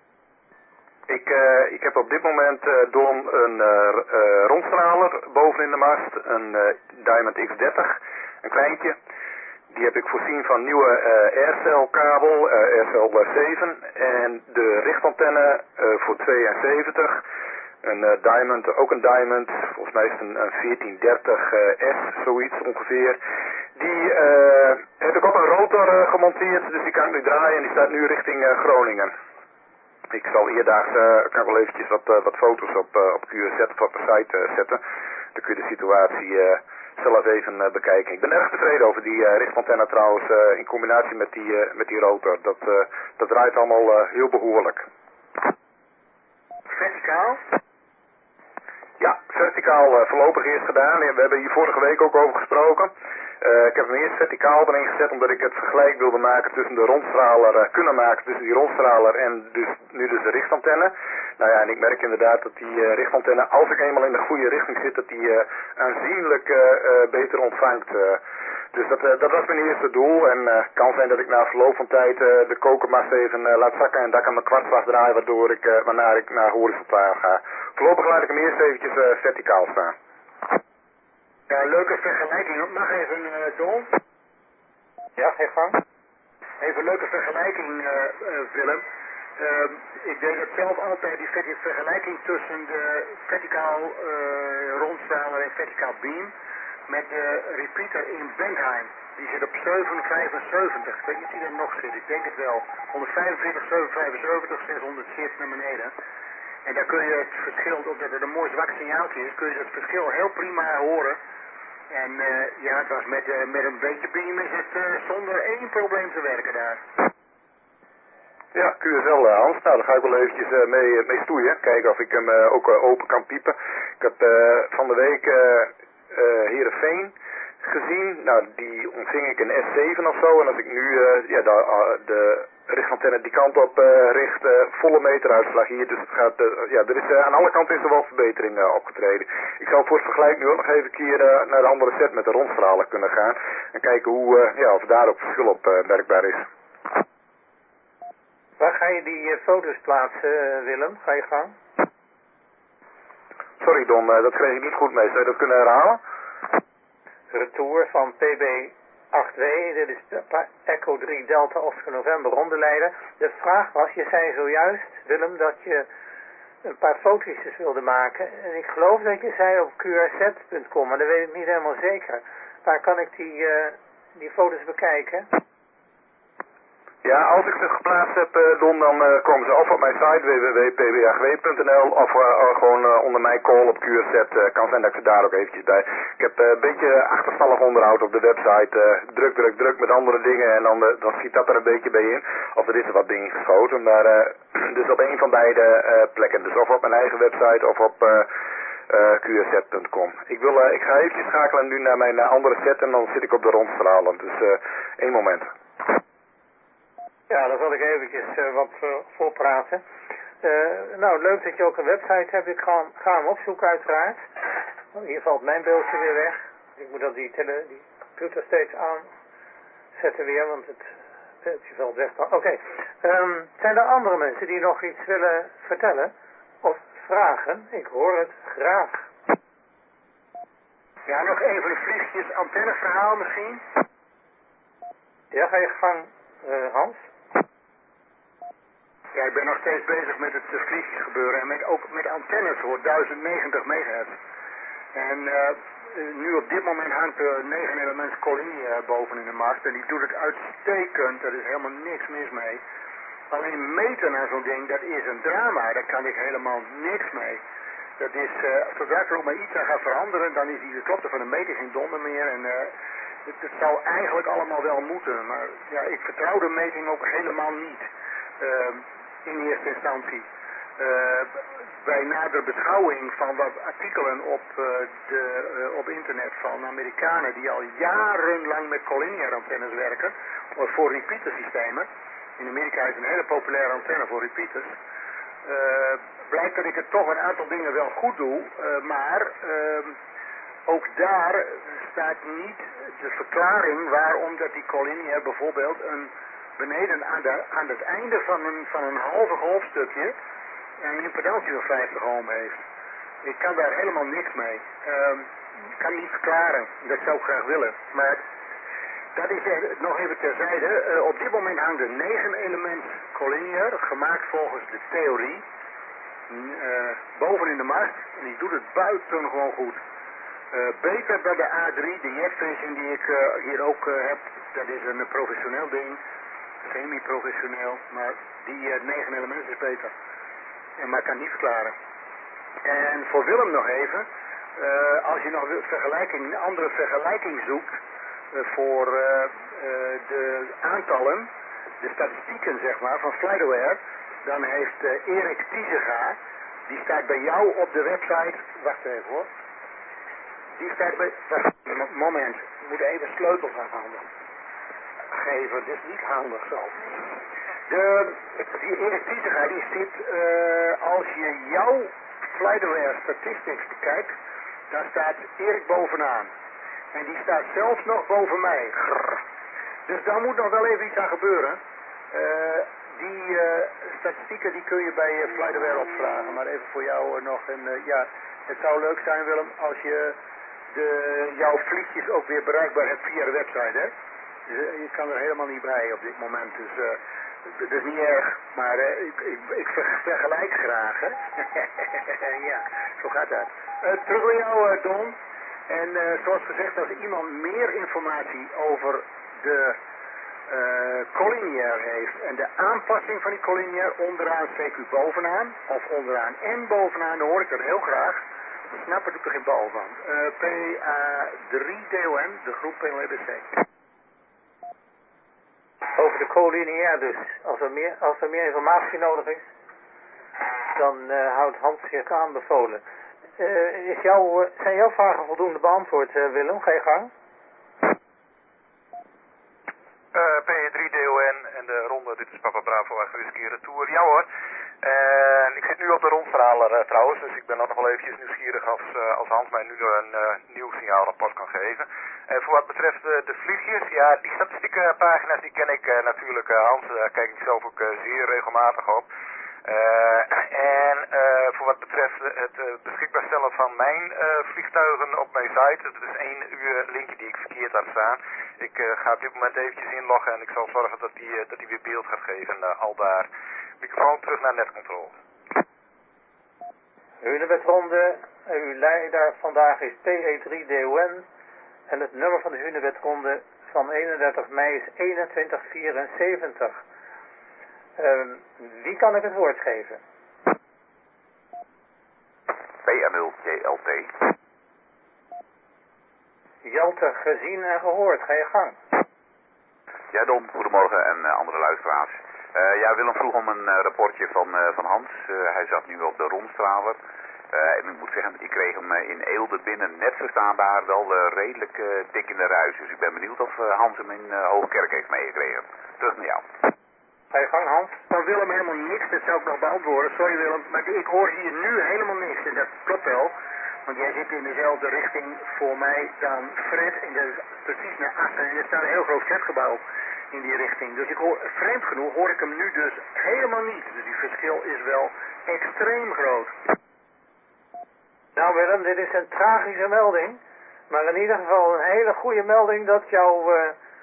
Ik heb op dit moment Don een rondstraler bovenin de mast. Een Diamond X30. Een kleintje. Die heb ik voorzien van nieuwe Aircel kabel, Aircel 7 en de richtantenne voor 72. Een Diamond, ook een Diamond, volgens mij is het een 1430S, zoiets ongeveer. Die heb ik op een rotor gemonteerd, dus die kan ik nu draaien en die staat nu richting Groningen. Ik zal eerdaags, kan wel eventjes wat foto's op QRZ of op de site zetten. Dan kun je de situatie zelf even bekijken. Ik ben erg tevreden over die richtantenne trouwens, in combinatie met die rotor. Dat draait allemaal heel behoorlijk. Verticaal? Ja, verticaal voorlopig eerst gedaan. We hebben hier vorige week ook over gesproken. Ik heb hem eerst verticaal erin gezet omdat ik het vergelijk wilde maken tussen de rondstraler, kunnen maken tussen die rondstraler en dus nu dus de richtantenne. Nou ja, en ik merk inderdaad dat die richtantenne, als ik eenmaal in de goede richting zit, dat die aanzienlijk beter ontvangt. Dus dat was mijn eerste doel en het kan zijn dat ik na verloop van tijd de kokermast even laat zakken en dat ik aan mijn kwartslag draai waarna ik naar horizontaal ga. Voorlopig laat ik hem eerst eventjes verticaal staan. Ja, leuke vergelijking. Mag even, Don? Ja, ga je gang. Even een leuke vergelijking, Willem. Ik deed het zelf altijd, die vergelijking tussen de verticaal rondstraler en verticaal beam met de repeater in Bentheim. Die zit op 775. Ik weet niet of die er nog zit, ik denk het wel. 145, 775, 640 naar beneden. En daar kun je het verschil, omdat het een mooi zwak signaaltje is, kun je het verschil heel prima horen. En ja, het was met een beetje beam is het zonder één probleem te werken daar. Ja, QSL Hans. Nou, daar ga ik wel eventjes mee stoeien. Kijken of ik hem ook open kan piepen. Ik heb van de week Heerenveen gezien. Nou, die ontving ik een S7 of zo. En als ik nu de richtantenne die kant op richt, volle meteruitslag hier. Dus het gaat, er is, aan alle kanten is er wel verbetering opgetreden. Ik zal voor het vergelijk nu ook nog even een keer naar de andere set met de rondstralen kunnen gaan. En kijken of daar ook verschil op merkbaar is. Waar ga je die foto's plaatsen, Willem? Ga je gang. Sorry Don, dat kreeg ik niet goed mee. Zou je dat kunnen herhalen? Retour van PB8W, dit is Echo 3 Delta Oscar November rondeleider. De vraag was, je zei zojuist, Willem, dat je een paar fotootjes wilde maken. En ik geloof dat je zei op qrz.com, maar dat weet ik niet helemaal zeker. Waar kan ik die foto's bekijken? Ja, als ik ze geplaatst heb, Don, dan komen ze of op mijn site www.pbagw.nl of gewoon onder mijn call op QRZ. Kan zijn dat ik ze daar ook eventjes bij. Ik heb een beetje achterstallig onderhoud op de website. Druk met andere dingen en dan schiet dat er een beetje bij in. Of er is er wat dingen geschoten, maar dus op een van beide plekken. Dus of op mijn eigen website of op qrz.com. Ik ga eventjes schakelen nu naar mijn andere set en dan zit ik op de rondstralen. Dus 1 moment. Ja, dan zal ik eventjes wat voorpraten. Nou, leuk dat je ook een website hebt. Ik ga hem opzoeken uiteraard. Hier valt mijn beeldje weer weg. Ik moet dan die computer steeds aanzetten weer, want het beeldje valt weg. Oké. Zijn er andere mensen die nog iets willen vertellen? Of vragen? Ik hoor het graag. Ja, nog even een vliegjes antenneverhaal misschien. Ja, ga je gang, Hans. Ja, ik ben nog steeds bezig met het vliegjes gebeuren en ook met antennes voor 1090 megahertz. En nu op dit moment hangt de 9 elements kolonie boven in de mast en die doet het uitstekend, er is helemaal niks mis mee. Alleen meten naar zo'n ding, dat is een drama, daar kan ik helemaal niks mee. Dat is, zodra er ook maar iets aan gaat veranderen, dan is die klopte van de meter geen donder meer en het zou eigenlijk allemaal wel moeten, maar ja, ik vertrouw de meting ook helemaal niet. In eerste instantie. bij nader beschouwing van wat artikelen op internet van Amerikanen die al jarenlang met collinear antennes werken, voor repeater systemen. In Amerika is een hele populaire antenne voor repeaters. Blijkt dat ik het toch een aantal dingen wel goed doe, maar ook daar staat niet de verklaring waarom dat die collinear bijvoorbeeld beneden aan het einde van een halve golfstukje een impedantie van 50 ohm heeft. Ik kan daar helemaal niks mee. Ik kan niet verklaren. Dat zou ik graag willen. Maar dat is nog even terzijde. Op dit moment hangt een 9-element collinear, gemaakt volgens de theorie, boven in de mast. En die doet het buitengewoon goed. Beter dan de A3, de Jetvision die ik hier ook heb. Dat is een professioneel ding. Semi-professioneel. Maar die 9-element is beter. Maar ik kan het niet verklaren. En voor Willem nog even. Als je nog een andere vergelijking zoekt voor de aantallen, de statistieken zeg maar van FlightAware, dan heeft Erik Tiesega, die staat bij jou op de website. Wacht even hoor. Die staat bij. Moment, ik moet even sleutels aanhalen. Geven, dit is niet handig zo. Die Erik Tiesega die zit, als je jouw FlightAware statistics bekijkt, daar staat Erik bovenaan. En die staat zelfs nog boven mij. Grrr. Dus daar moet nog wel even iets aan gebeuren. Die statistieken die kun je bij FlightAware opvragen. Maar even voor jou nog. Ja, het zou leuk zijn Willem als je jouw vliegjes ook weer bereikbaar hebt via de website. Hè? Dus, je kan er helemaal niet bij op dit moment. Dus dat is niet erg. Maar ik vergelijk graag. Hè? Ja, zo gaat dat. Terug bij jou Don. En zoals gezegd, als iemand meer informatie over de collinear heeft en de aanpassing van die collinear onderaan CQ bovenaan, of onderaan en bovenaan, dan hoor ik dat heel graag. Dan snap ik er geen bal van. PA3DON, de groep PLBC. Over de collinear dus. Als er meer informatie nodig is, dan houdt Hans zich aanbevolen. Zijn jouw vragen voldoende beantwoord, Willem? Ga je gang. P3DON en de ronde, dit is Papa Bravo, Whisky Retour. Ja hoor. En ik zit nu op de rondverhaler trouwens, dus ik ben dan nog wel eventjes nieuwsgierig als Hans mij nu een nieuw signaalrapport kan geven. Voor wat betreft de vliegjes, ja, die statistiekenpagina's die ken ik natuurlijk, Hans, daar kijk ik zelf ook zeer regelmatig op. En voor wat betreft het beschikbaar stellen van mijn vliegtuigen op mijn site, dat is 1 uur linkje die ik verkeerd had staan. Ik ga op dit moment eventjes inloggen en ik zal zorgen dat die weer beeld gaat geven, al daar. Microfoon terug naar netcontrole. Hunebedronde, uw leider vandaag is PE3DON en het nummer van de Hunebedronde van 31 mei is 2174. Wie kan ik het woord geven? PML-JLT. Jelte, gezien en gehoord. Ga je gang. Ja, Don, goedemorgen en andere luisteraars. Ja, Willem vroeg om een rapportje van Hans. Hij zat nu op de rondstraler. En ik moet zeggen, ik kreeg hem in Eelde binnen net verstaanbaar wel redelijk dik in de ruis. Dus ik ben benieuwd of Hans hem in Hoogkerk heeft meegekregen. Terug naar jou. Ga je gang, Hans? Van Willem helemaal niks, dat zou ik nog beantwoorden. Sorry Willem, maar ik hoor hier nu helemaal niks. En dat klopt wel, want jij zit in dezelfde richting voor mij dan Fred. En dat is precies naar achter. En er staat een heel groot flatgebouw in die richting. Dus vreemd genoeg hoor ik hem nu dus helemaal niet. Dus die verschil is wel extreem groot. Nou Willem, dit is een tragische melding. Maar in ieder geval een hele goede melding dat jouw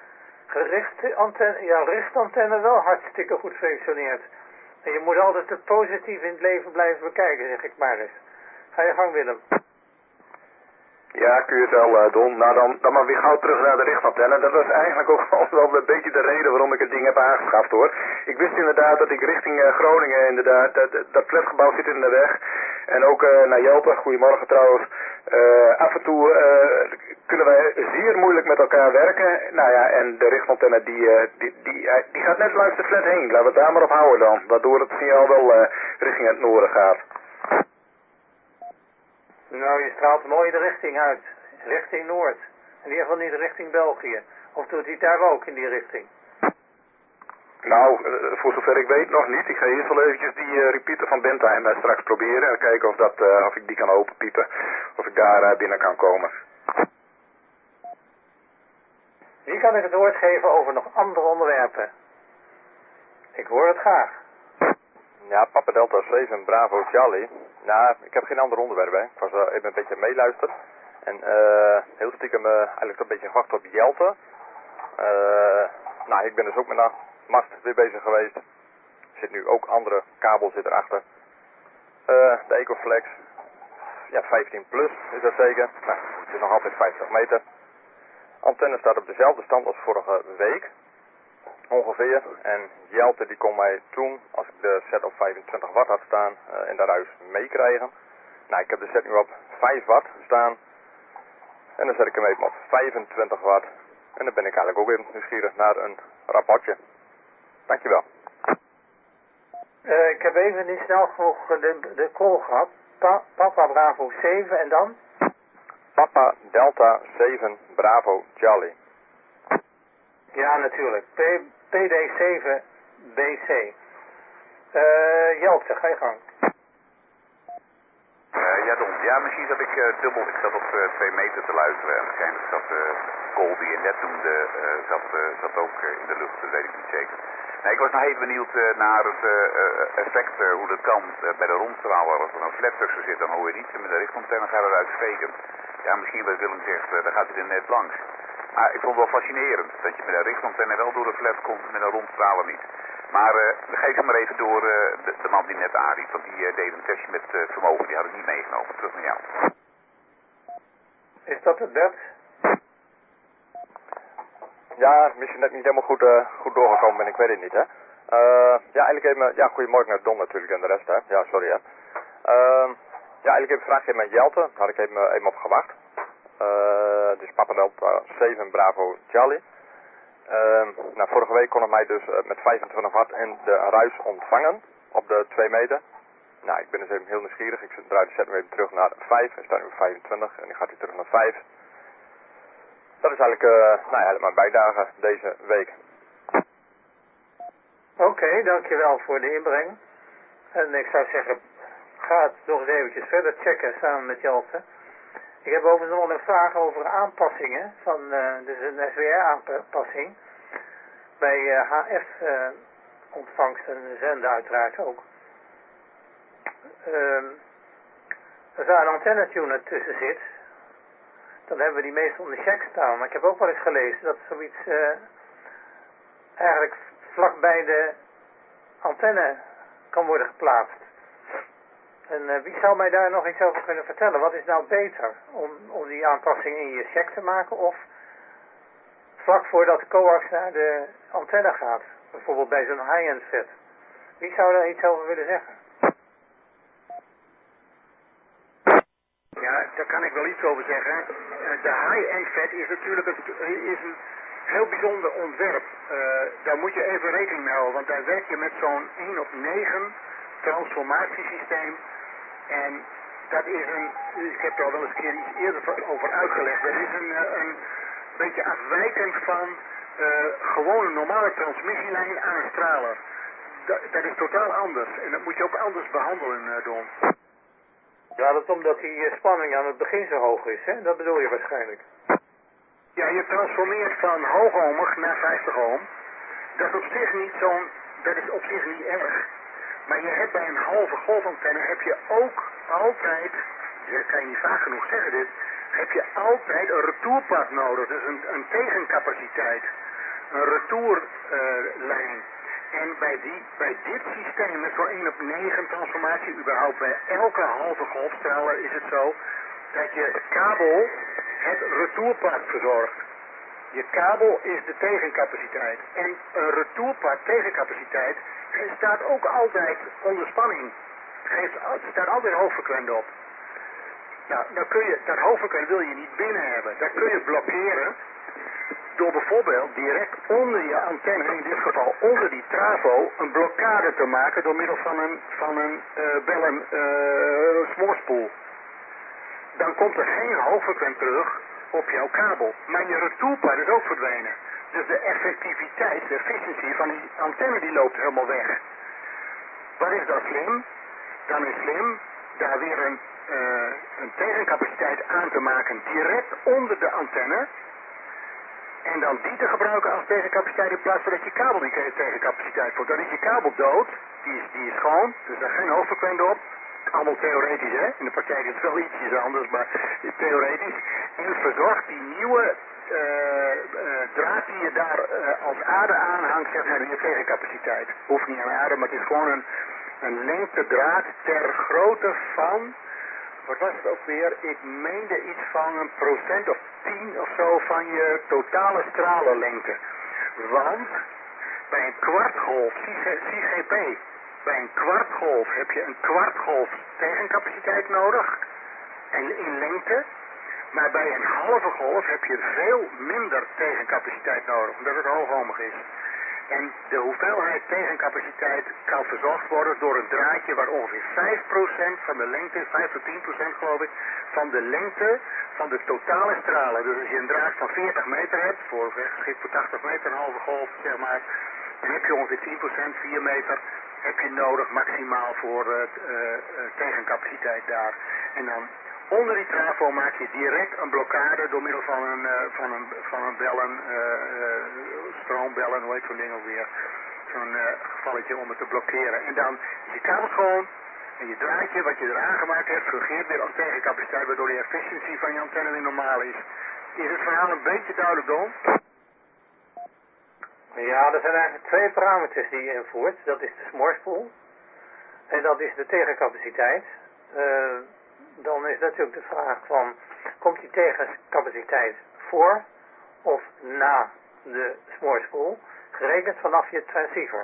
richtantenne wel hartstikke goed functioneert. En je moet altijd het positief in het leven blijven bekijken, zeg ik maar eens. Ga je gang Willem. Ja, QSL Don. Nou dan maar weer gauw terug naar de richtantenne. Dat was eigenlijk ook wel een beetje de reden waarom ik het ding heb aangeschaft hoor. Ik wist inderdaad dat ik richting Groningen inderdaad, dat flatgebouw zit in de weg. En ook naar Jelte, goedemorgen trouwens. Af en toe kunnen wij zeer moeilijk met elkaar werken. Nou ja, en de richtantenne die gaat net langs de flat heen. Laten we het daar maar op houden dan. Waardoor het signaal wel richting het noorden gaat. Nou, je straalt mooi de richting uit. Richting Noord. In ieder geval niet richting België. Of doet hij daar ook in die richting? Nou, voor zover ik weet nog niet. Ik ga eerst wel eventjes die repeater van Bentime straks proberen. En kijken of ik die kan openpiepen. Of ik daar binnen kan komen. Wie kan ik het woord geven over nog andere onderwerpen? Ik hoor het graag. Ja, Papa Delta 7, Bravo, Charlie. Nou, ik heb geen ander onderwerp, hè. Ik was even een beetje meeluisteren. En heel stiekem eigenlijk een beetje gewacht op Jelte. Nou, ik ben dus ook met een mast weer bezig geweest. Er zit nu ook andere kabel zit erachter. De Ecoflex. Ja, 15 plus is dat zeker. Nou, het is nog altijd 50 meter. Antenne staat op dezelfde stand als vorige week. Ongeveer. En Jelte die kon mij toen, als ik de set op 25 watt had staan, in de ruis meekrijgen. Nou, ik heb de set nu op 5 watt staan. En dan zet ik hem even op 25 watt. En dan ben ik eigenlijk ook even nieuwsgierig naar een rapportje. Dankjewel. Ik heb even niet snel genoeg de call gehad. Papa Bravo 7 en dan? Papa Delta 7 Bravo Charlie. Ja, natuurlijk. PD7BC. Jelte, ga je gang. Ja, Don. Ja, misschien zat ik dubbel. Ik zat op 2 meter te luisteren. En waarschijnlijk zat Cole die je net noemde, zat ook in de lucht. Dat weet ik niet zeker. Nee, ik was nog even benieuwd naar het effect, hoe dat kan bij de rondstralen. Als er een flat tussen zit, dan hoor je niet met de richtantenne gaat eruit steken. Ja, misschien wat Willem zegt, dan gaat hij er net langs. Maar ik vond het wel fascinerend dat je met een richtantenne wel door de flat komt en met een rondstralen niet. Maar dan geef ik maar even door de man die net aanriep, want die deed een testje met vermogen, die had ik niet meegenomen. Terug naar jou. Is dat het bed? Ja, misschien dat ik niet helemaal goed doorgekomen ben, ik weet het niet, hè. Ja, eigenlijk even, ja, goedemorgen naar Don natuurlijk en de rest, hè. Ja, sorry, hè. Ja, eigenlijk even een vraagje met Jelte, daar had ik even op gewacht. Dus Papa Delta 7 Bravo Charlie. Nou, vorige week kon het mij dus met 25 watt en de ruis ontvangen op de 2 meter. Nou, ik ben dus even heel nieuwsgierig. Ik draai de set even terug naar 5. Hij staat nu op 25 en nu gaat hij terug naar 5. Dat is eigenlijk, nou ja, mijn bijdrage deze week. Oké, dankjewel voor de inbreng. En ik zou zeggen, ga het nog eens eventjes verder checken samen met Jelte. Ik heb overigens nog een vraag over aanpassingen, dus een SWR-aanpassing. Bij HF-ontvangst en zenden uiteraard ook. Als daar een antenne-tuner tussen zit, dan hebben we die meestal in de check staan. Maar ik heb ook wel eens gelezen dat zoiets eigenlijk vlakbij de antenne kan worden geplaatst. En wie zou mij daar nog iets over kunnen vertellen? Wat is nou beter? Om die aanpassing in je check te maken of vlak voordat de coax naar de antenne gaat? Bijvoorbeeld bij zo'n high-end set. Wie zou daar iets over willen zeggen? Ja, daar kan ik wel iets over zeggen. De high-end set is natuurlijk een heel bijzonder ontwerp. Daar moet je even rekening mee houden, want daar werk je met zo'n 1/9 transformatiesysteem. En dat is ik heb er al wel eens een keer iets eerder over uitgelegd, dat is een beetje afwijkend van gewone normale transmissielijn aan een straler. Dat is totaal anders en dat moet je ook anders behandelen, Don. Ja, dat is omdat die spanning aan het begin zo hoog is, hè? Dat bedoel je waarschijnlijk. Ja, je transformeert van hoogohmig naar 50 ohm. Dat is op zich niet erg. Maar je hebt bij een halve golfantenne heb je ook altijd, dat kan je niet vaak genoeg zeggen dit, heb je altijd een retourpad nodig. Dus een tegencapaciteit. Een retourlijn. En bij dit systeem met zo'n 1/9 transformatie, überhaupt bij elke halve golfstraler is het zo, dat je kabel het retourpad verzorgt. Je kabel is de tegencapaciteit. En een retourpad tegencapaciteit staat ook altijd onder spanning. Er staat altijd hoogfrequent op. Nou, dan kun je, dat hoogfrequent wil je niet binnen hebben. Dat kun je blokkeren door bijvoorbeeld direct onder je antenne, in dit geval onder die trafo, een blokkade te maken door middel van een smoorspoel. dan komt er geen hoogfrequent terug op jouw kabel. Maar je retourpad is ook verdwenen. Dus de effectiviteit, de efficiëntie van die antenne die loopt helemaal weg. Wat is dan slim? Dan is slim daar weer een tegencapaciteit aan te maken direct onder de antenne. En dan die te gebruiken als tegencapaciteit in plaats van dat je kabel die tegencapaciteit wordt. Dan is je kabel dood, die is schoon, dus daar geen hoogfrequent op. Allemaal theoretisch, hè? In de praktijk is het wel ietsjes anders, maar theoretisch. En verzorgt die nieuwe draad die je daar als ader aanhangt, zeg maar, je tegencapaciteit. Hoeft niet aan ader, maar het is gewoon een lengte draad ter grootte van, wat was het ook weer? Ik meende iets van 1% of 10 of zo van je totale stralenlengte. Want bij een kwartgolf, CGP, bij een kwartgolf heb je een kwartgolf tegencapaciteit nodig en in lengte. Maar bij een halve golf heb je veel minder tegencapaciteit nodig, omdat het hoogohmig is. En de hoeveelheid tegencapaciteit kan verzorgd worden door een draadje waar ongeveer 5% van de lengte, 5 tot 10% geloof ik, van de lengte van de totale stralen. Dus als je een draad van 40 meter hebt, geschikt voor 80 meter, een halve golf zeg maar, dan heb je ongeveer 10%, 4 meter, heb je nodig maximaal voor tegencapaciteit daar. En dan onder die trafo maak je direct een blokkade door middel van een bellen, stroombellen, hoe heet zo'n ding ook weer. Zo'n gevalletje om het te blokkeren. En dan is je kabel schoon en je draadje wat je er aangemaakt hebt fungeert weer als tegencapaciteit, waardoor de efficiëntie van je antenne weer normaal is. Is het verhaal een beetje duidelijk, Don? Ja, er zijn eigenlijk twee parameters die je invoert. Dat is de smorspoel en dat is de tegencapaciteit. Dan is natuurlijk de vraag van, komt die tegencapaciteit voor of na de smorspoel, gerekend vanaf je transceiver?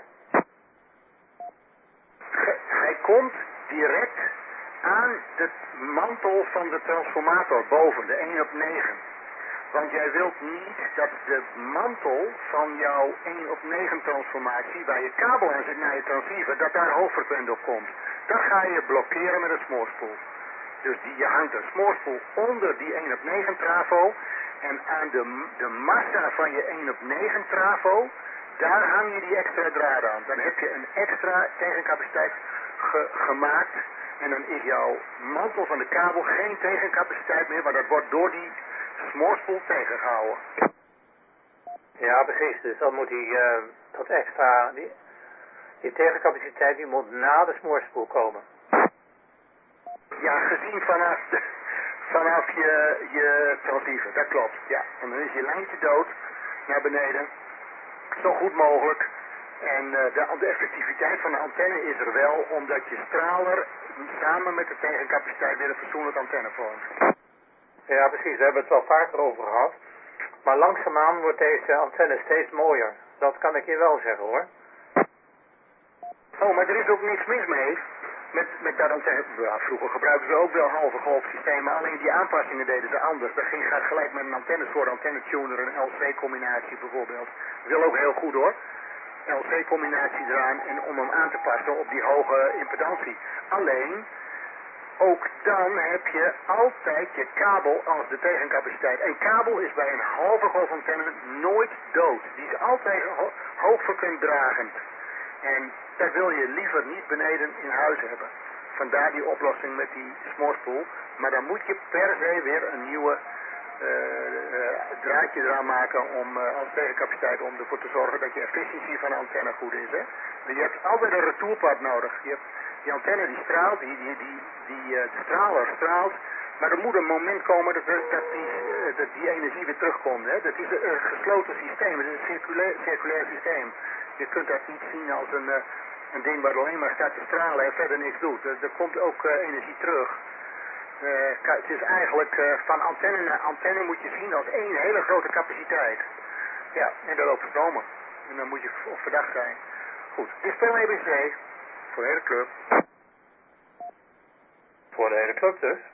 Hij komt direct aan de mantel van de transformator boven, de 1/9. Want jij wilt niet dat de mantel van jouw 1/9 transformatie, waar je kabel aan zit naar je transceiver, dat daar hoogfrequent op komt. Dat ga je blokkeren met een smorspoel. Dus je hangt een smorspoel onder die 1/9 trafo. En aan de massa van je 1/9 trafo, daar hang je die extra draad aan. Dan heb je een extra tegencapaciteit gemaakt. En dan is jouw mantel van de kabel geen tegencapaciteit meer, maar dat wordt door die smorspoel tegengehouden. Ja, precies. Dus dan moet dat extra, die tegencapaciteit, die moet na de smorspoel komen. Ja, gezien vanaf je transceiver, dat klopt. Ja, en dan is je lijntje dood naar beneden, zo goed mogelijk. En de effectiviteit van de antenne is er wel, omdat je straler samen met de tegencapaciteit weer een fatsoenlijk antenne vormt. Ja, precies. We hebben het wel vaker over gehad. Maar langzaamaan wordt deze antenne steeds mooier. Dat kan ik je wel zeggen, hoor. Oh, maar er is ook niks mis mee. Met dat antenne. Ja, vroeger gebruikten ze ook wel halve golfsystemen, alleen die aanpassingen deden ze anders. Dat gaat gelijk met een antennesoort, antennetuner, een LC-combinatie bijvoorbeeld. Dat is wel ook heel goed, hoor. LC-combinatie eraan en om hem aan te passen op die hoge impedantie. Alleen, ook dan heb je altijd je kabel als de tegencapaciteit. En kabel is bij een halve golfantenne nooit dood. Die is altijd hoogfrequent dragend. En dat wil je liever niet beneden in huis hebben. Vandaar die oplossing met die smorspoel. Maar dan moet je per se weer een nieuwe draadje eraan maken om als tegencapaciteit om ervoor te zorgen dat je efficiëntie van de antenne goed is. Hè? Je hebt altijd een retourpad nodig. Die antenne die straalt, die straler straalt. Maar er moet een moment komen dat die energie weer terugkomt. Hè? Dat is een gesloten systeem. Het is een circulair systeem. Je kunt dat niet zien als een ding waar alleen maar staat te stralen en verder niks doet. Er komt ook energie terug. Het is eigenlijk van antenne naar antenne moet je zien als één hele grote capaciteit. Ja, en dat loopt stromen. En dan moet je verdacht zijn. Goed, dit is per EBC. Voor de hele club. Voor de hele club dus.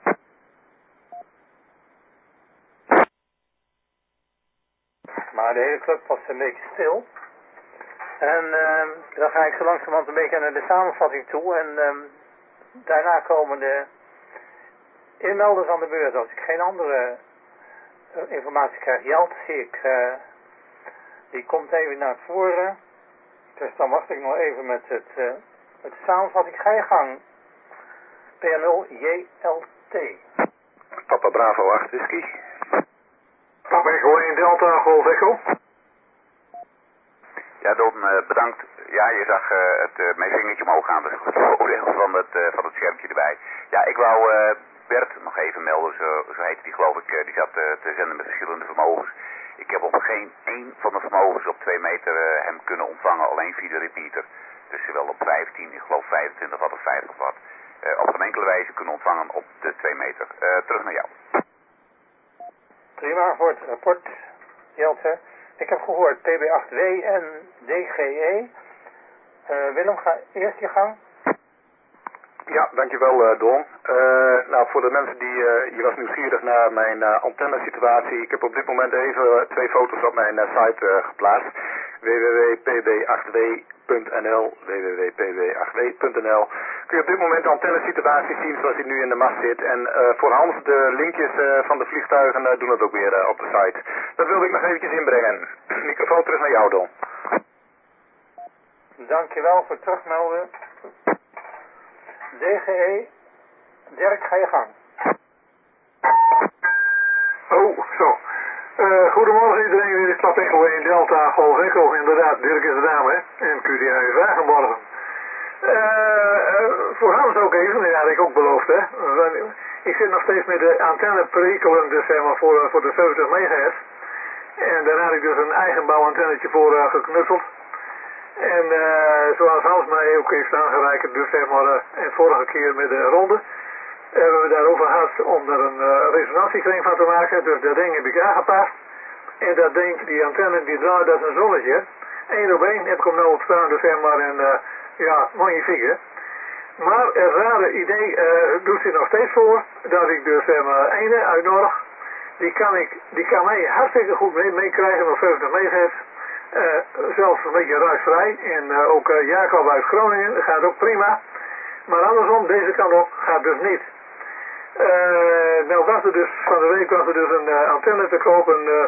Maar de hele club was een beetje stil. En dan ga ik zo langzamerhand een beetje naar de samenvatting toe. En daarna komen de inmelders aan de beurt. Als ik geen andere informatie krijg. Jelt zie ik, die komt even naar voren. Dus dan wacht ik nog even met het samenvatting. Ga je gang. PNO JLT. Papa Bravo 8 whisky. Papa Echo 1 Delta Golf Echo. Ja, Don, bedankt. Ja, je zag mijn vingertje omhoog gaan. Dat is het voordeel van het schermpje erbij. Ja, ik wou Bert nog even melden. Zo heette die, geloof ik. Die zat te zenden met verschillende vermogens. Ik heb op geen één van de vermogens op 2 meter hem kunnen ontvangen. Alleen via de repeater. Dus zowel op 15, ik geloof 25 watt of 50 watt. Op geen enkele wijze kunnen ontvangen op de 2 meter. Terug naar jou. Prima voor het rapport, Jelte. Ik heb gehoord PB8W en DGE. Willem, ga eerst je gang. Ja, dankjewel Don. Nou, voor de mensen die, je was nieuwsgierig naar mijn antennesituatie. Ik heb op dit moment even 2 foto's op mijn site geplaatst. www.pb8w.nl www.pb8w.nl kun je op dit moment de antennesituatie zien zoals die nu in de mast zit. En voor Hans, de linkjes van de vliegtuigen doen het ook weer op de site. Dat wilde ik nog eventjes inbrengen. Microfoon terug naar jou, Don. Dankjewel voor het terugmelden. DGE, Dirk, ga je gang. Oh, zo. Goedemorgen iedereen, weer is Pap Echo 1 Delta Golf Echo. Inderdaad, Dirk is de dame, hè. En kun je even vragen morgen. Voor Hans ook even, ja, dat ik ook beloofd, hè. Ik zit nog steeds met de antenneperikelen, dus zeg maar voor de 70 MHz. En daar had ik dus een eigen bouwantennetje voor geknutseld. En zoals Hans mij ook heeft aangereikt, dus zeg maar, en vorige keer met de ronde, hebben we daarover gehad om er een resonantiekring van te maken. Dus dat ding heb ik aangepast. En dat ding, die antenne, die draait als een zonnetje. 1 op 1 heb ik hem nou op staan, dus zeg maar, en ja, magnifiek, hè. Maar het rare idee doet zich nog steeds voor, dat ik dus zeg maar, ene uit Norg, die kan mij hartstikke goed meekrijgen op 70 MHz. Zelfs een beetje ruisvrij. En ook Jacob uit Groningen, dat gaat ook prima. Maar andersom, deze kant op gaat dus niet. Nou was er dus, van de week was er dus een antenne te kopen,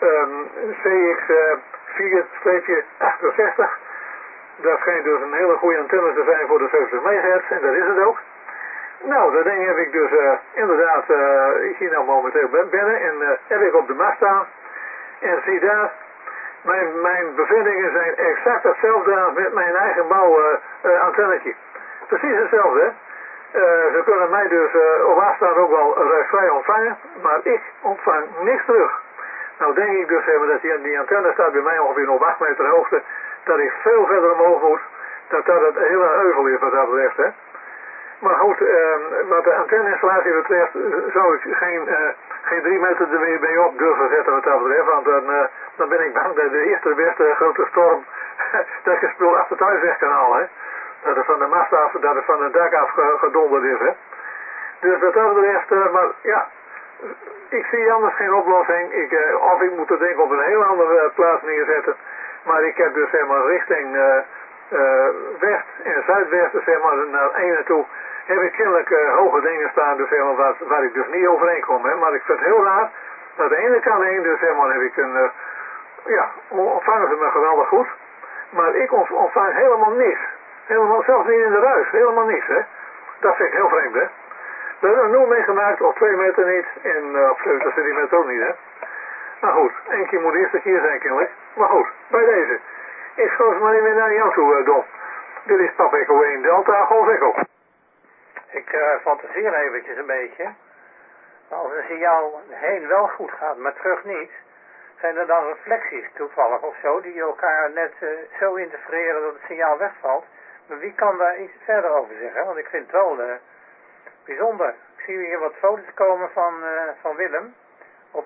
CX4-68. Dat schijnt dus een hele goede antenne te zijn voor de 70 MHz en dat is het ook. Nou, dat ding heb ik dus inderdaad, ik zie nou momenteel binnen en heb ik op de mast staan. En zie daar, mijn bevindingen zijn exact hetzelfde als met mijn eigen bouwantennetje. Precies hetzelfde, hè. Ze kunnen mij dus op afstand ook wel ruisvrij ontvangen, maar ik ontvang niks terug. Nou denk ik dus dat die antenne staat bij mij ongeveer op 8 meter hoogte, dat ik veel verder omhoog moet, dat het hele heuvel is wat dat betreft, hè. Maar goed, wat de antenneinstallatie betreft zou ik geen 3 meter er weer bij op durven zetten wat dat betreft, want dan ben ik bang dat de eerste beste grote storm dat ik het spul achter thuis weg kan halen, hè. Dat het van de mast af, dat het van het dak af gedonderd is, hè. Dus wat dat betreft, maar ja, ik zie anders geen oplossing. Of ik moet het denk ik op een heel andere plaats neerzetten. Maar ik heb dus zeg maar richting west en zuidwesten zeg maar naar ene toe heb ik kennelijk hoge dingen staan, dus zeg maar waar ik dus niet overheen kom, hè. Maar ik vind het heel raar, aan de ene kant heen dus zeg maar heb ik een, ja, ontvangen ze me geweldig goed. Maar ik ontvang helemaal niks. Helemaal, zelfs niet in de ruis, helemaal niks, hè. Dat vind ik heel vreemd, hè. We hebben er 0 meegemaakt, op 2 meter niet, en op 70 centimeter ook niet, hè. Nou goed, 1 keer moet de eerste keer zijn kennelijk. Maar goed, bij deze. Ik schoof maar even naar jou toe, Don. Dit is Pap Echo 1 Delta Golf Echo. Ik fantaseer eventjes een beetje. Als een signaal heen wel goed gaat, maar terug niet, zijn er dan reflecties toevallig of zo, die elkaar net zo interfereren dat het signaal wegvalt. Maar wie kan daar iets verder over zeggen? Want ik vind het wel bijzonder. Ik zie hier wat foto's komen van Willem op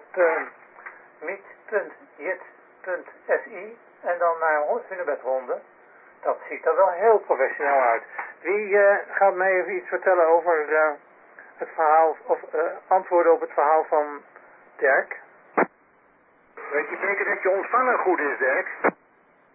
meet.jit.si en dan naar hunebedronde. Dat ziet er wel heel professioneel uit. Wie gaat mij even iets vertellen over het verhaal, of antwoorden op het verhaal van Dirk? Weet je zeker dat je ontvanger goed is, Dirk?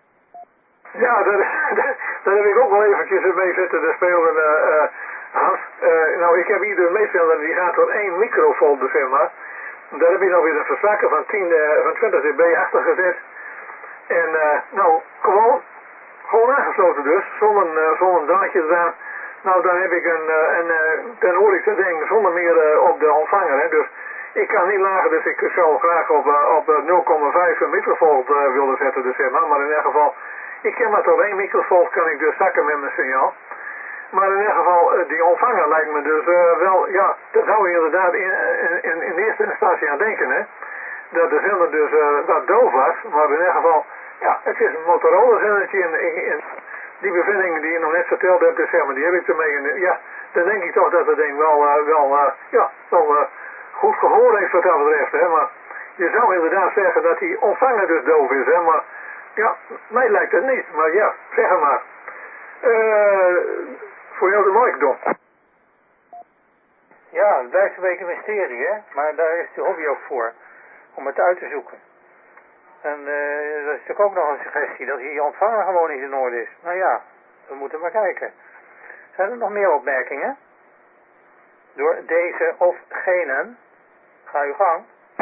Ja, daar heb ik ook wel eventjes mee zitten te spelen, Hans. Nou, ik heb hier de meestal, die gaat door 1 microvolt, dus zeg maar. Daar heb je nog weer een verzakker van 20 dB achter gezet. En nou, gewoon aangesloten dus, zonder draadje eraan. Nou, dan heb ik dan hoor ik dat ding zonder meer op de ontvanger, hè. Dus ik kan niet lager, dus ik zou graag op 0,5 microvolt willen zetten, dus zeg maar in ieder geval, ik kan maar tot 1 microvolt kan ik dus zakken met mijn signaal. Maar in ieder geval, die ontvanger lijkt me dus wel, ja, dat zou je inderdaad in eerste instantie aan denken, hè. Dat de zender dus dat doof was, maar in ieder geval, ja, het is een Motorola zendertje en die bevindingen die je nog net verteld hebt, dus zeg maar, die heb ik ermee en ja, dan denk ik toch dat het ding wel goed gehoor heeft wat dat betreft, hè. Maar je zou inderdaad zeggen dat die ontvanger dus doof is, hè, maar ja, mij lijkt het niet, maar ja, zeg het maar. Voor jou de mic, Don. Ja, het blijft een beetje een mysterie, hè. Maar daar is de hobby ook voor. Om het uit te zoeken. En dat is natuurlijk ook nog een suggestie. Dat hier je ontvanger gewoon niet in orde is. Nou ja, we moeten maar kijken. Zijn er nog meer opmerkingen? Door deze of genen? Ga uw gang.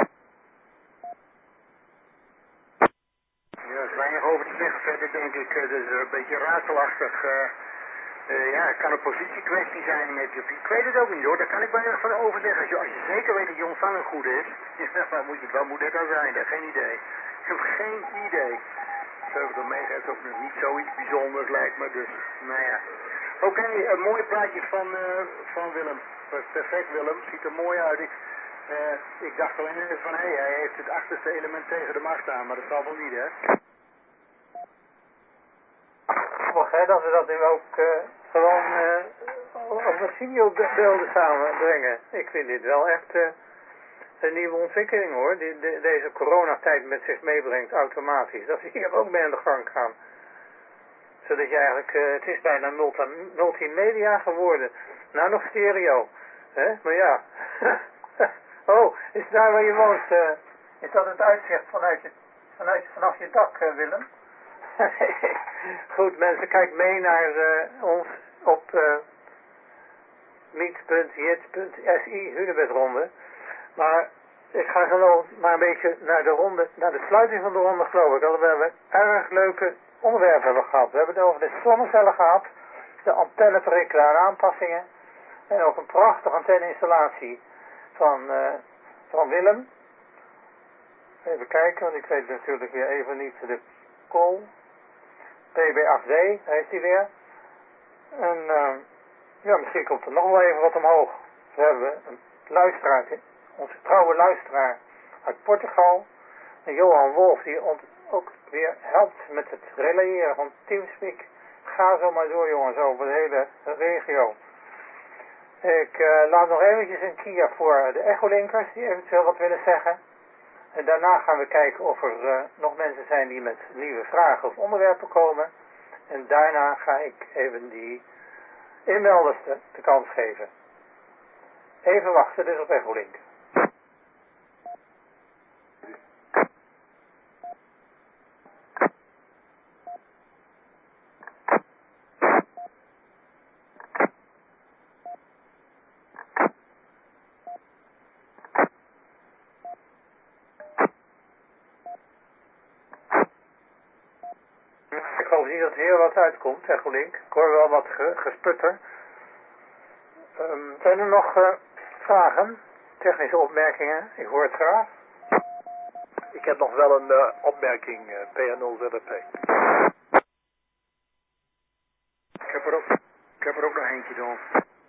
Ja, er is weinig over te zeggen verder, denk ik. Dat is een beetje raadselachtig. Ja, het kan een positiekwestie zijn. Ik weet het ook niet hoor, daar kan ik weinig van over zeggen. Als je zeker weet dat je ontvanger goed is, wat moet dit dan zijn? Geen idee. Ik heb geen idee. 70 mega is ook nog niet zoiets bijzonders lijkt me, dus nou ja. Oké, een mooi plaatje van Willem. Perfect Willem, ziet er mooi uit. Ik dacht alleen even van, hij heeft het achterste element tegen de macht aan, maar dat zal wel niet, hè? Grappig, hè, dat we dat nu ook gewoon als een videobeelden samenbrengen. Ik vind dit wel echt een nieuwe ontwikkeling, hoor. Deze coronatijd met zich meebrengt automatisch. Dat we hier ook mee aan de gang gaan. Zodat je eigenlijk, het is bijna multimedia geworden. Nou, nog stereo. Hè? Maar ja. Oh, is daar waar je woont? Is dat het uitzicht vanaf je dak, Willem? Goed, mensen, kijk mee naar ons op meet.jet.si Hunebedronde. Maar ik ga gewoon maar een beetje naar de sluiting van de ronde, geloof ik. Alhoewel we erg leuke onderwerpen hebben gehad. We hebben het over de zonnecellen gehad, de antenneperikelen en aanpassingen. En ook een prachtige antenneinstallatie van Willem. Even kijken, want ik weet natuurlijk weer even niet de call. PB8D, daar is hij weer. En ja, misschien komt er nog wel even wat omhoog. We hebben een luisteraar, onze trouwe luisteraar uit Portugal. En Johan Wolf, die ons ook weer helpt met het relayeren van Teamspeak. Ga zo maar door, jongens, over de hele regio. Ik laat nog eventjes een Kia voor de echolinkers die eventueel wat willen zeggen. En daarna gaan we kijken of er nog mensen zijn die met nieuwe vragen of onderwerpen komen. En daarna ga ik even die inmelders de kans geven. Even wachten dus op Echolink. Ik hoop niet dat er heel wat uitkomt, Echolink. Ik hoor wel wat gesputter. Zijn er nog vragen? Technische opmerkingen? Ik hoor het graag. Ik heb nog wel een opmerking, PN0ZP. Ik heb er ook nog eentje doen.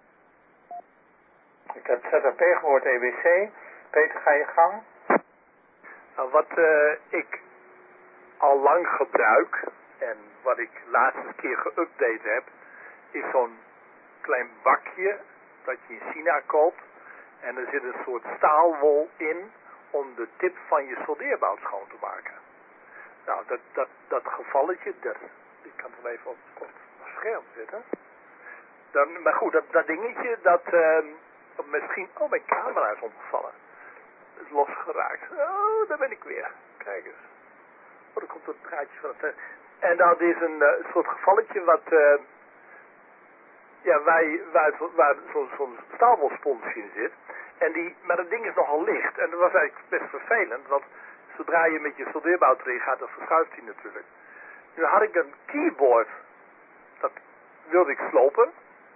Ik heb ZRP gehoord, EBC. Peter, ga je gang. Nou, wat ik al lang gebruik en wat ik laatste keer geüpdate heb, is zo'n klein bakje dat je in China koopt en er zit een soort staalwol in om de tip van je soldeerbout schoon te maken. Nou, dat gevalletje, ik kan het wel even op het scherm zetten. Maar goed, dat dingetje, misschien, mijn camera is omgevallen. Is losgeraakt. Oh, daar ben ik weer. Kijk eens. Oh, er komt een draadje van het... En dat is een soort gevalletje wat... ja, waar zo'n staalbolsponsje in zit. Maar dat ding is nogal licht. En dat was eigenlijk best vervelend, want zodra je met je soldeerbout erin gaat, dan verschuift hij natuurlijk. Nu had ik een keyboard, dat wilde ik slopen.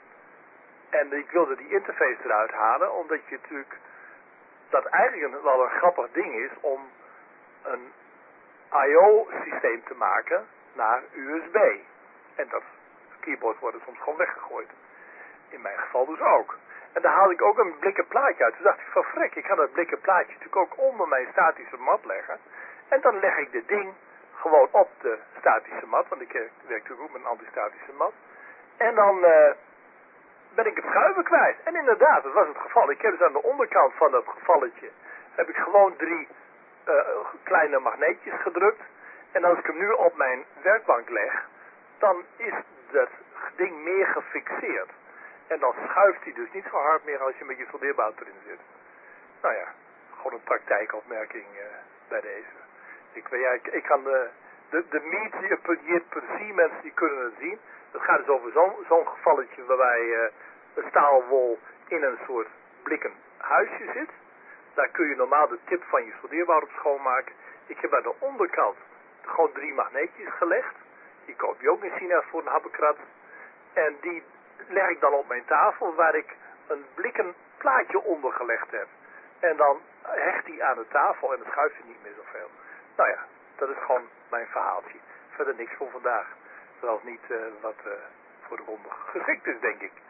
En ik wilde die interface eruit halen, omdat je natuurlijk, dat eigenlijk wel een grappig ding is om een I.O. systeem te maken naar USB. En dat keyboard worden soms gewoon weggegooid. In mijn geval dus ook. En daar haalde ik ook een blikken plaatje uit. Toen dacht ik van frek, ik ga dat blikken plaatje natuurlijk ook onder mijn statische mat leggen. En dan leg ik dit ding gewoon op de statische mat, want ik werk natuurlijk ook met een antistatische mat. En dan ben ik het schuiven kwijt. En inderdaad, dat was het geval. Ik heb dus aan de onderkant van dat gevalletje, heb ik gewoon 3 kleine magneetjes gedrukt. En als ik hem nu op mijn werkbank leg, dan is dat ding meer gefixeerd. En dan schuift hij dus niet zo hard meer als je met je soldeerbout erin zit. Nou ja, gewoon een praktijkopmerking bij deze. Ik kan de meet per Siemens, die kunnen het zien. Het gaat dus over zo'n gevalletje waarbij een staalwol in een soort blikken huisje zit. Daar kun je normaal de tip van je soldeerbout op schoonmaken. Ik heb aan de onderkant gewoon 3 magneetjes gelegd. Die koop je ook in China voor een habbekrat. En die leg ik dan op mijn tafel waar ik een blikken plaatje onder gelegd heb. En dan hecht die aan de tafel en dan schuift hij niet meer zoveel. Nou ja, dat is gewoon mijn verhaaltje. Verder niks voor vandaag. Zelfs niet wat voor de ronde geschikt is, denk ik.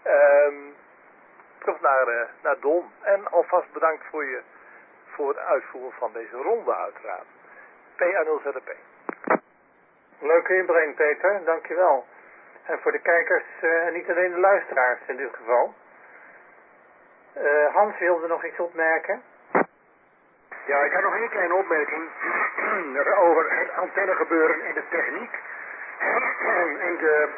Terug naar Don. En alvast bedankt voor het uitvoeren van deze ronde uiteraard. PA0ZP. Leuke inbreng, Peter. Dankjewel. En voor de kijkers, en niet alleen de luisteraars in dit geval. Hans wilde nog iets opmerken. Ja, ik had nog één kleine opmerking over het antennegebeuren en de techniek. En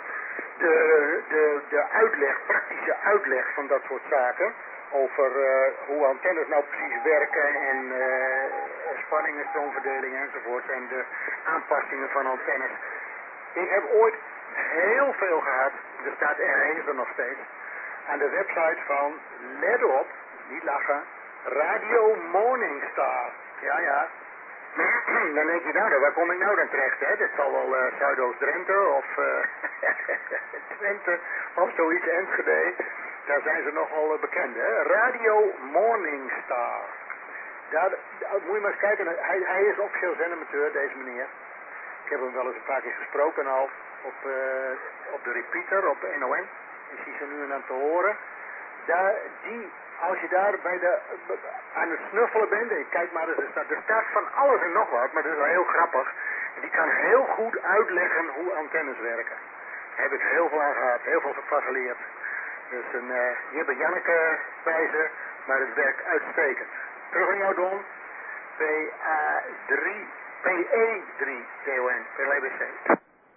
de uitleg, praktische uitleg van dat soort zaken. Over hoe antennes nou precies werken en spanningen, stroomverdeling enzovoort. En de aanpassingen van antennes. Ik heb ooit heel veel gehad, er staat er nog steeds, aan de website van, let op, niet lachen, Radio Morningstar. Ja. Dan denk je, nou, waar kom ik nou dan terecht, hè? Dat zal wel Zuidoost-Drenthe of Twente of zoiets, Enschede. Daar zijn ze nogal bekend, hè? Radio Morningstar. Daar moet je maar eens kijken, hij is officieel zendamateur, deze meneer. Ik heb hem wel eens een paar keer gesproken al op de repeater, op de NON. Is hij zo nu en dan te horen. Als je daar aan het snuffelen bent, kijk maar, er staat van alles en nog wat, maar dat is wel heel grappig. Die kan heel goed uitleggen hoe antennes werken. Daar heb ik heel veel aan gehad, heel veel van geleerd. Dus je hebt een Janneke bij ze, maar het werkt uitstekend. Terug aan jou, Don. PE3TON, PLBC.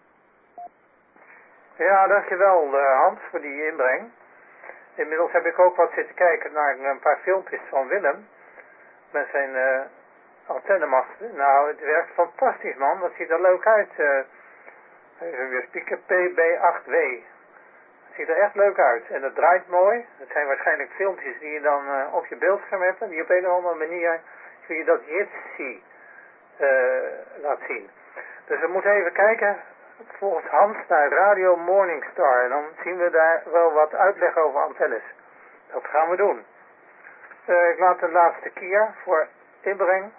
Ja, dankjewel Hans voor die inbreng. Inmiddels heb ik ook wat zitten kijken naar een paar filmpjes van Willem. Met zijn antennemasten. Nou, het werkt fantastisch, man. Dat ziet er leuk uit. Even weer spieken. PB8W. Het ziet er echt leuk uit. En het draait mooi. Het zijn waarschijnlijk filmpjes die je dan op je beeldscherm hebt. En die op een of andere manier kun je dat Jitsi laat zien. Dus we moeten even kijken. Volgens Hans naar Radio Morningstar. En dan zien we daar wel wat uitleg over antennes. Dat gaan we doen. Ik laat de laatste keer voor inbreng.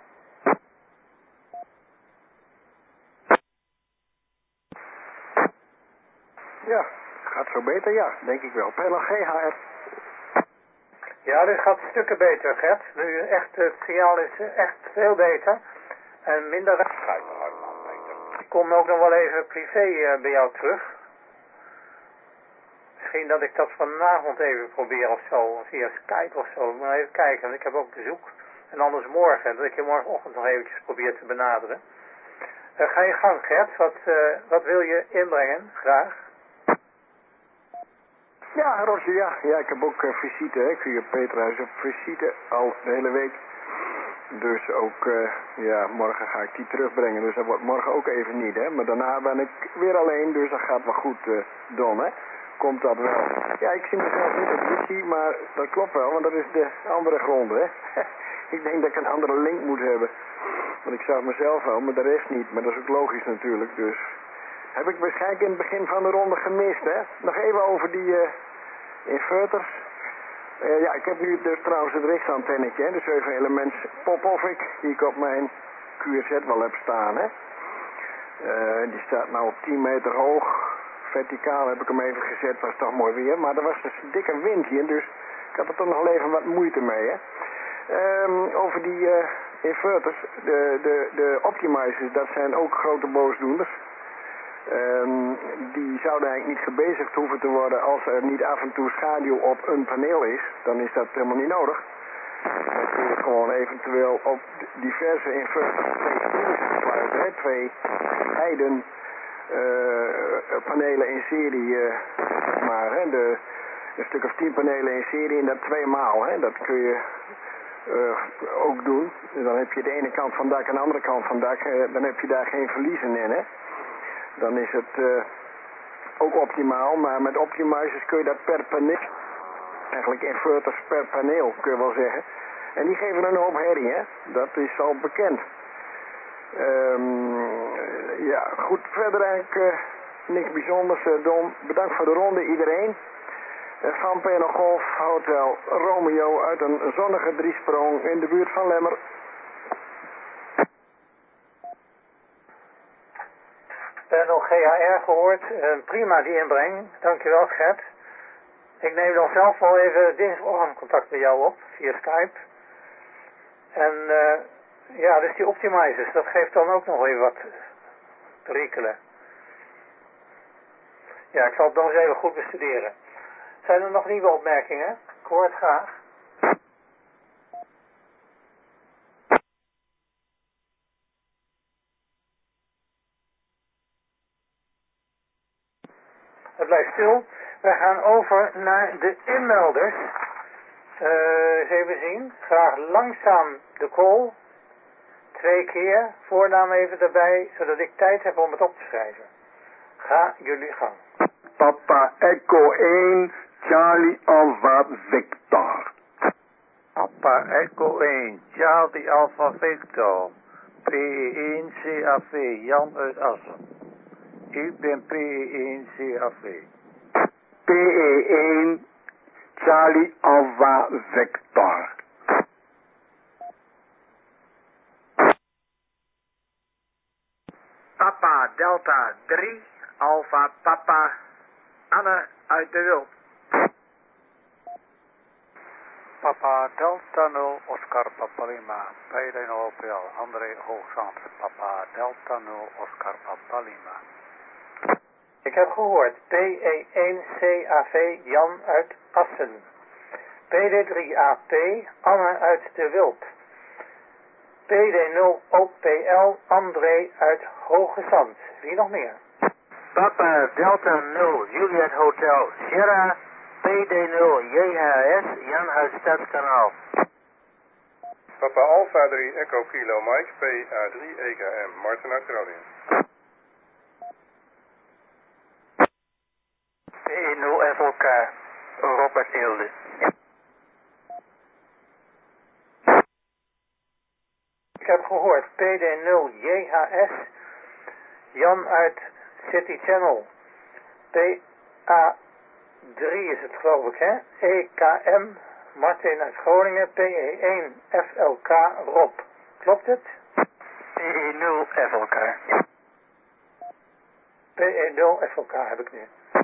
Ja, gaat zo beter, ja, denk ik wel. PLG HR. Ja, dit gaat stukken beter, Gert. Nu echt, het signaal is echt veel beter. En minder... Ik kom ook nog wel even privé bij jou terug. Misschien dat ik dat vanavond even probeer of zo, via Skype of zo. Maar even kijken, want ik heb ook bezoek. En anders morgen, dat ik je morgenochtend nog eventjes probeer te benaderen. Ga je gang, Gert. Wat wil je inbrengen, graag? Ja, Roger, ja, ik heb ook visite, hè. Ik via Peterhuis heb visite al de hele week. Dus ook, morgen ga ik die terugbrengen. Dus dat wordt morgen ook even niet, hè. Maar daarna ben ik weer alleen, dus dat gaat wel goed, Don, hè. komt dat wel. Ja, ik zie mezelf niet op Wiki, maar dat klopt wel, want dat is de andere grond, hè. Ik denk dat ik een andere link moet hebben. Want ik zag mezelf wel, maar de rest niet. Maar dat is ook logisch natuurlijk, dus... Heb ik waarschijnlijk in het begin van de ronde gemist, hè. Nog even over die inverters. Ja, ik heb nu dus trouwens het richtantennetje, hè. De 7 elements Popovic, die ik op mijn QRZ wel heb staan, hè. Die staat nou op 10 meter hoog. Verticaal heb ik hem even gezet, was toch mooi weer. Maar er was dus een dikke wind hier, dus ik had er toch nog even wat moeite mee, hè. Over die inverters, de optimizers, dat zijn ook grote boosdoeners. Die zouden eigenlijk niet gebezigd hoeven te worden als er niet af en toe schaduw op een paneel is. Dan is dat helemaal niet nodig. Dan kun je gewoon eventueel op diverse inverters 2 spoelen sluiten, hè. 2 heiden panelen in serie, maar hè, een stuk of 10 panelen in serie en dat 2 maal, hè. Dat kun je ook doen. En dan heb je de ene kant van het dak en de andere kant van het dak, dan heb je daar geen verliezen in, hè. Dan is het ook optimaal, maar met optimizers kun je dat per paneel, eigenlijk inverters per paneel kun je wel zeggen. En die geven een hoop herrie, hè. Dat is al bekend. Ja, goed, verder eigenlijk niks bijzonders. Don, bedankt voor de ronde iedereen. Van Penel Golf Hotel Romeo uit een zonnige driesprong in de buurt van Lemmer. Penel GHR gehoord. Prima die inbreng. Dankjewel Gert. Ik neem dan zelf wel even dinsdagochtend contact met jou op via Skype. En ja, dus die optimizers, dat geeft dan ook nog even wat perikelen. Ja, ik zal het nog eens even goed bestuderen. Zijn er nog nieuwe opmerkingen? Ik hoor het graag. Het blijft stil. We gaan over naar de inmelders. Eens even zien. Graag langzaam de call. 2 keer. Voornaam even erbij, zodat ik tijd heb om het op te schrijven. Ga jullie gang. Papa Echo 1, Charlie Alpha Victor. Papa Echo 1, Charlie Alpha Victor. PE1 CAV, Jan uit Assen. Ik ben PE1 CAV. PE1, Charlie Alpha Victor. Papa Delta 3, Alpha Papa, Anne uit de Wild. Papa Delta 0, Oscar Papa Lima, Payday 0 OPL, André Hoogzand. Papa Delta 0, Oscar Papa Lima. Ik heb gehoord, PE1CAV Jan uit Assen. PD3AP Anne uit de Wild. PD0 OPL André uit Hoge Zand. Wie nog meer? Papa Delta 0, Juliet Hotel, Sierra, PD0 JHS, Jan uit Stadskanaal. Papa Alpha 3 Echo Kilo Mike, PA3 EKM, Martin uit Groningen. PE0 FLK, Robert Hilde. Ik heb gehoord, PD0 JHS Jan uit City Channel. PA3 is het geloof ik, hè? EKM Martin uit Groningen. PE1 FLK Rob. Klopt het? PE0 FLK. PE0 FLK heb ik nu.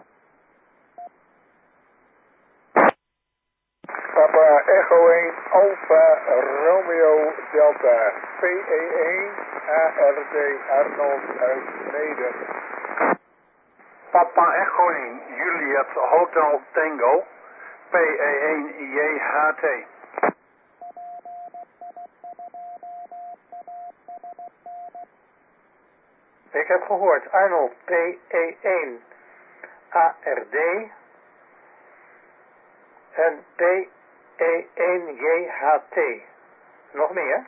Papa Echo 1 Alpha Romeo Delta PE1 ARD Arnold uit Neder. Papa Echo 1, Juliet Hotel Tango, PE1 JHT. Ik heb gehoord, Arnold PE1 ARD en PE1JHT. Nog meer?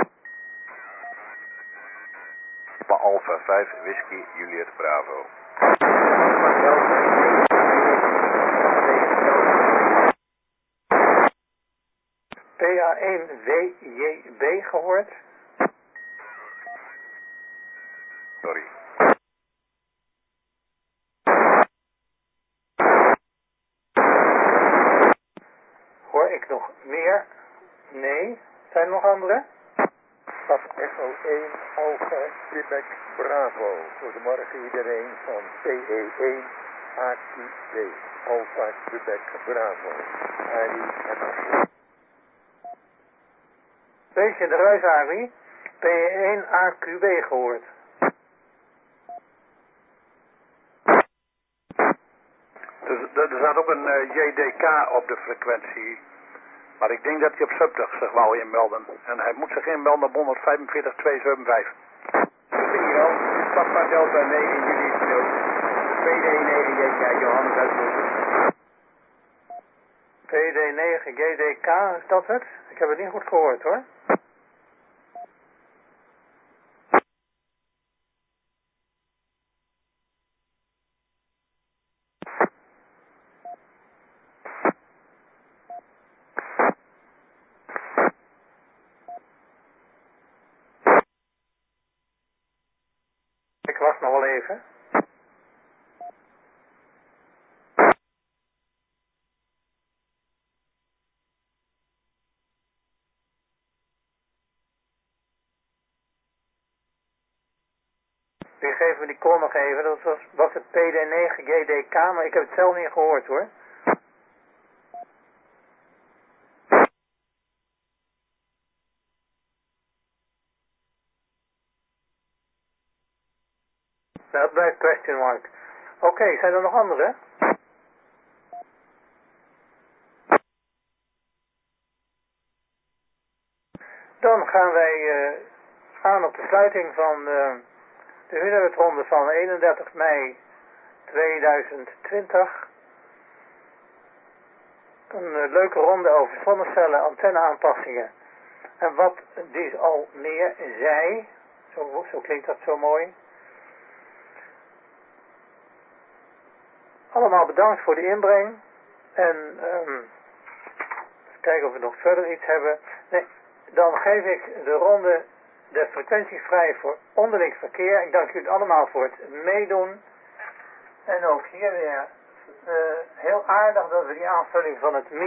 Papa Alpha 5 Whisky Juliet Bravo. PA1WJB gehoord. Sorry. Hoor ik nog meer? Nee. Zijn er nog andere? Pap Echo 1 Alpha Quebec Bravo. Goedemorgen iedereen van PE1 AQB. Alpha Quebec Bravo. Arie en Asje. Weet je de ruis, Arie? PE1 AQB gehoord. Er staat ook een JDK op de frequentie. Maar ik denk dat hij op subdag zich wou inmelden. En hij moet zich inmelden op 145 275. Signal, Papa Delta 9 juli Kilo. PD9 Johannes uitvoeren. PD9 GDK, is dat het? Ik heb het niet goed gehoord hoor. Ik wacht nog wel even. U geeft me die call nog even, dat was het PD9 GDK, maar ik heb het zelf niet gehoord hoor. Nou, dat blijft question mark. Oké, zijn er nog andere? Dan gaan wij aan op de sluiting van de Hunebedronde van 31 mei 2020. Een leuke ronde over zonnecellen, antenneaanpassingen. En wat die al meer zei, zo klinkt dat zo mooi. Allemaal bedankt voor de inbreng. En even kijken of we nog verder iets hebben. Nee, dan geef ik de ronde de frequentie vrij voor onderling verkeer. Ik dank jullie allemaal voor het meedoen. En ook hier weer heel aardig dat we die aanvulling van het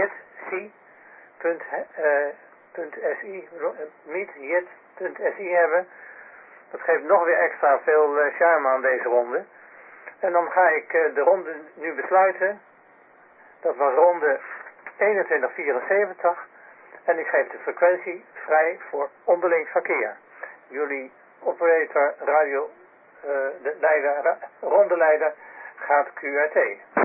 meetjit.si hebben. Dat geeft nog weer extra veel charme aan deze ronde. En dan ga ik de ronde nu besluiten. Dat was ronde 2174. En ik geef de frequentie vrij voor onderling verkeer. Jullie operator, radio, de leider, rondeleider gaat QRT.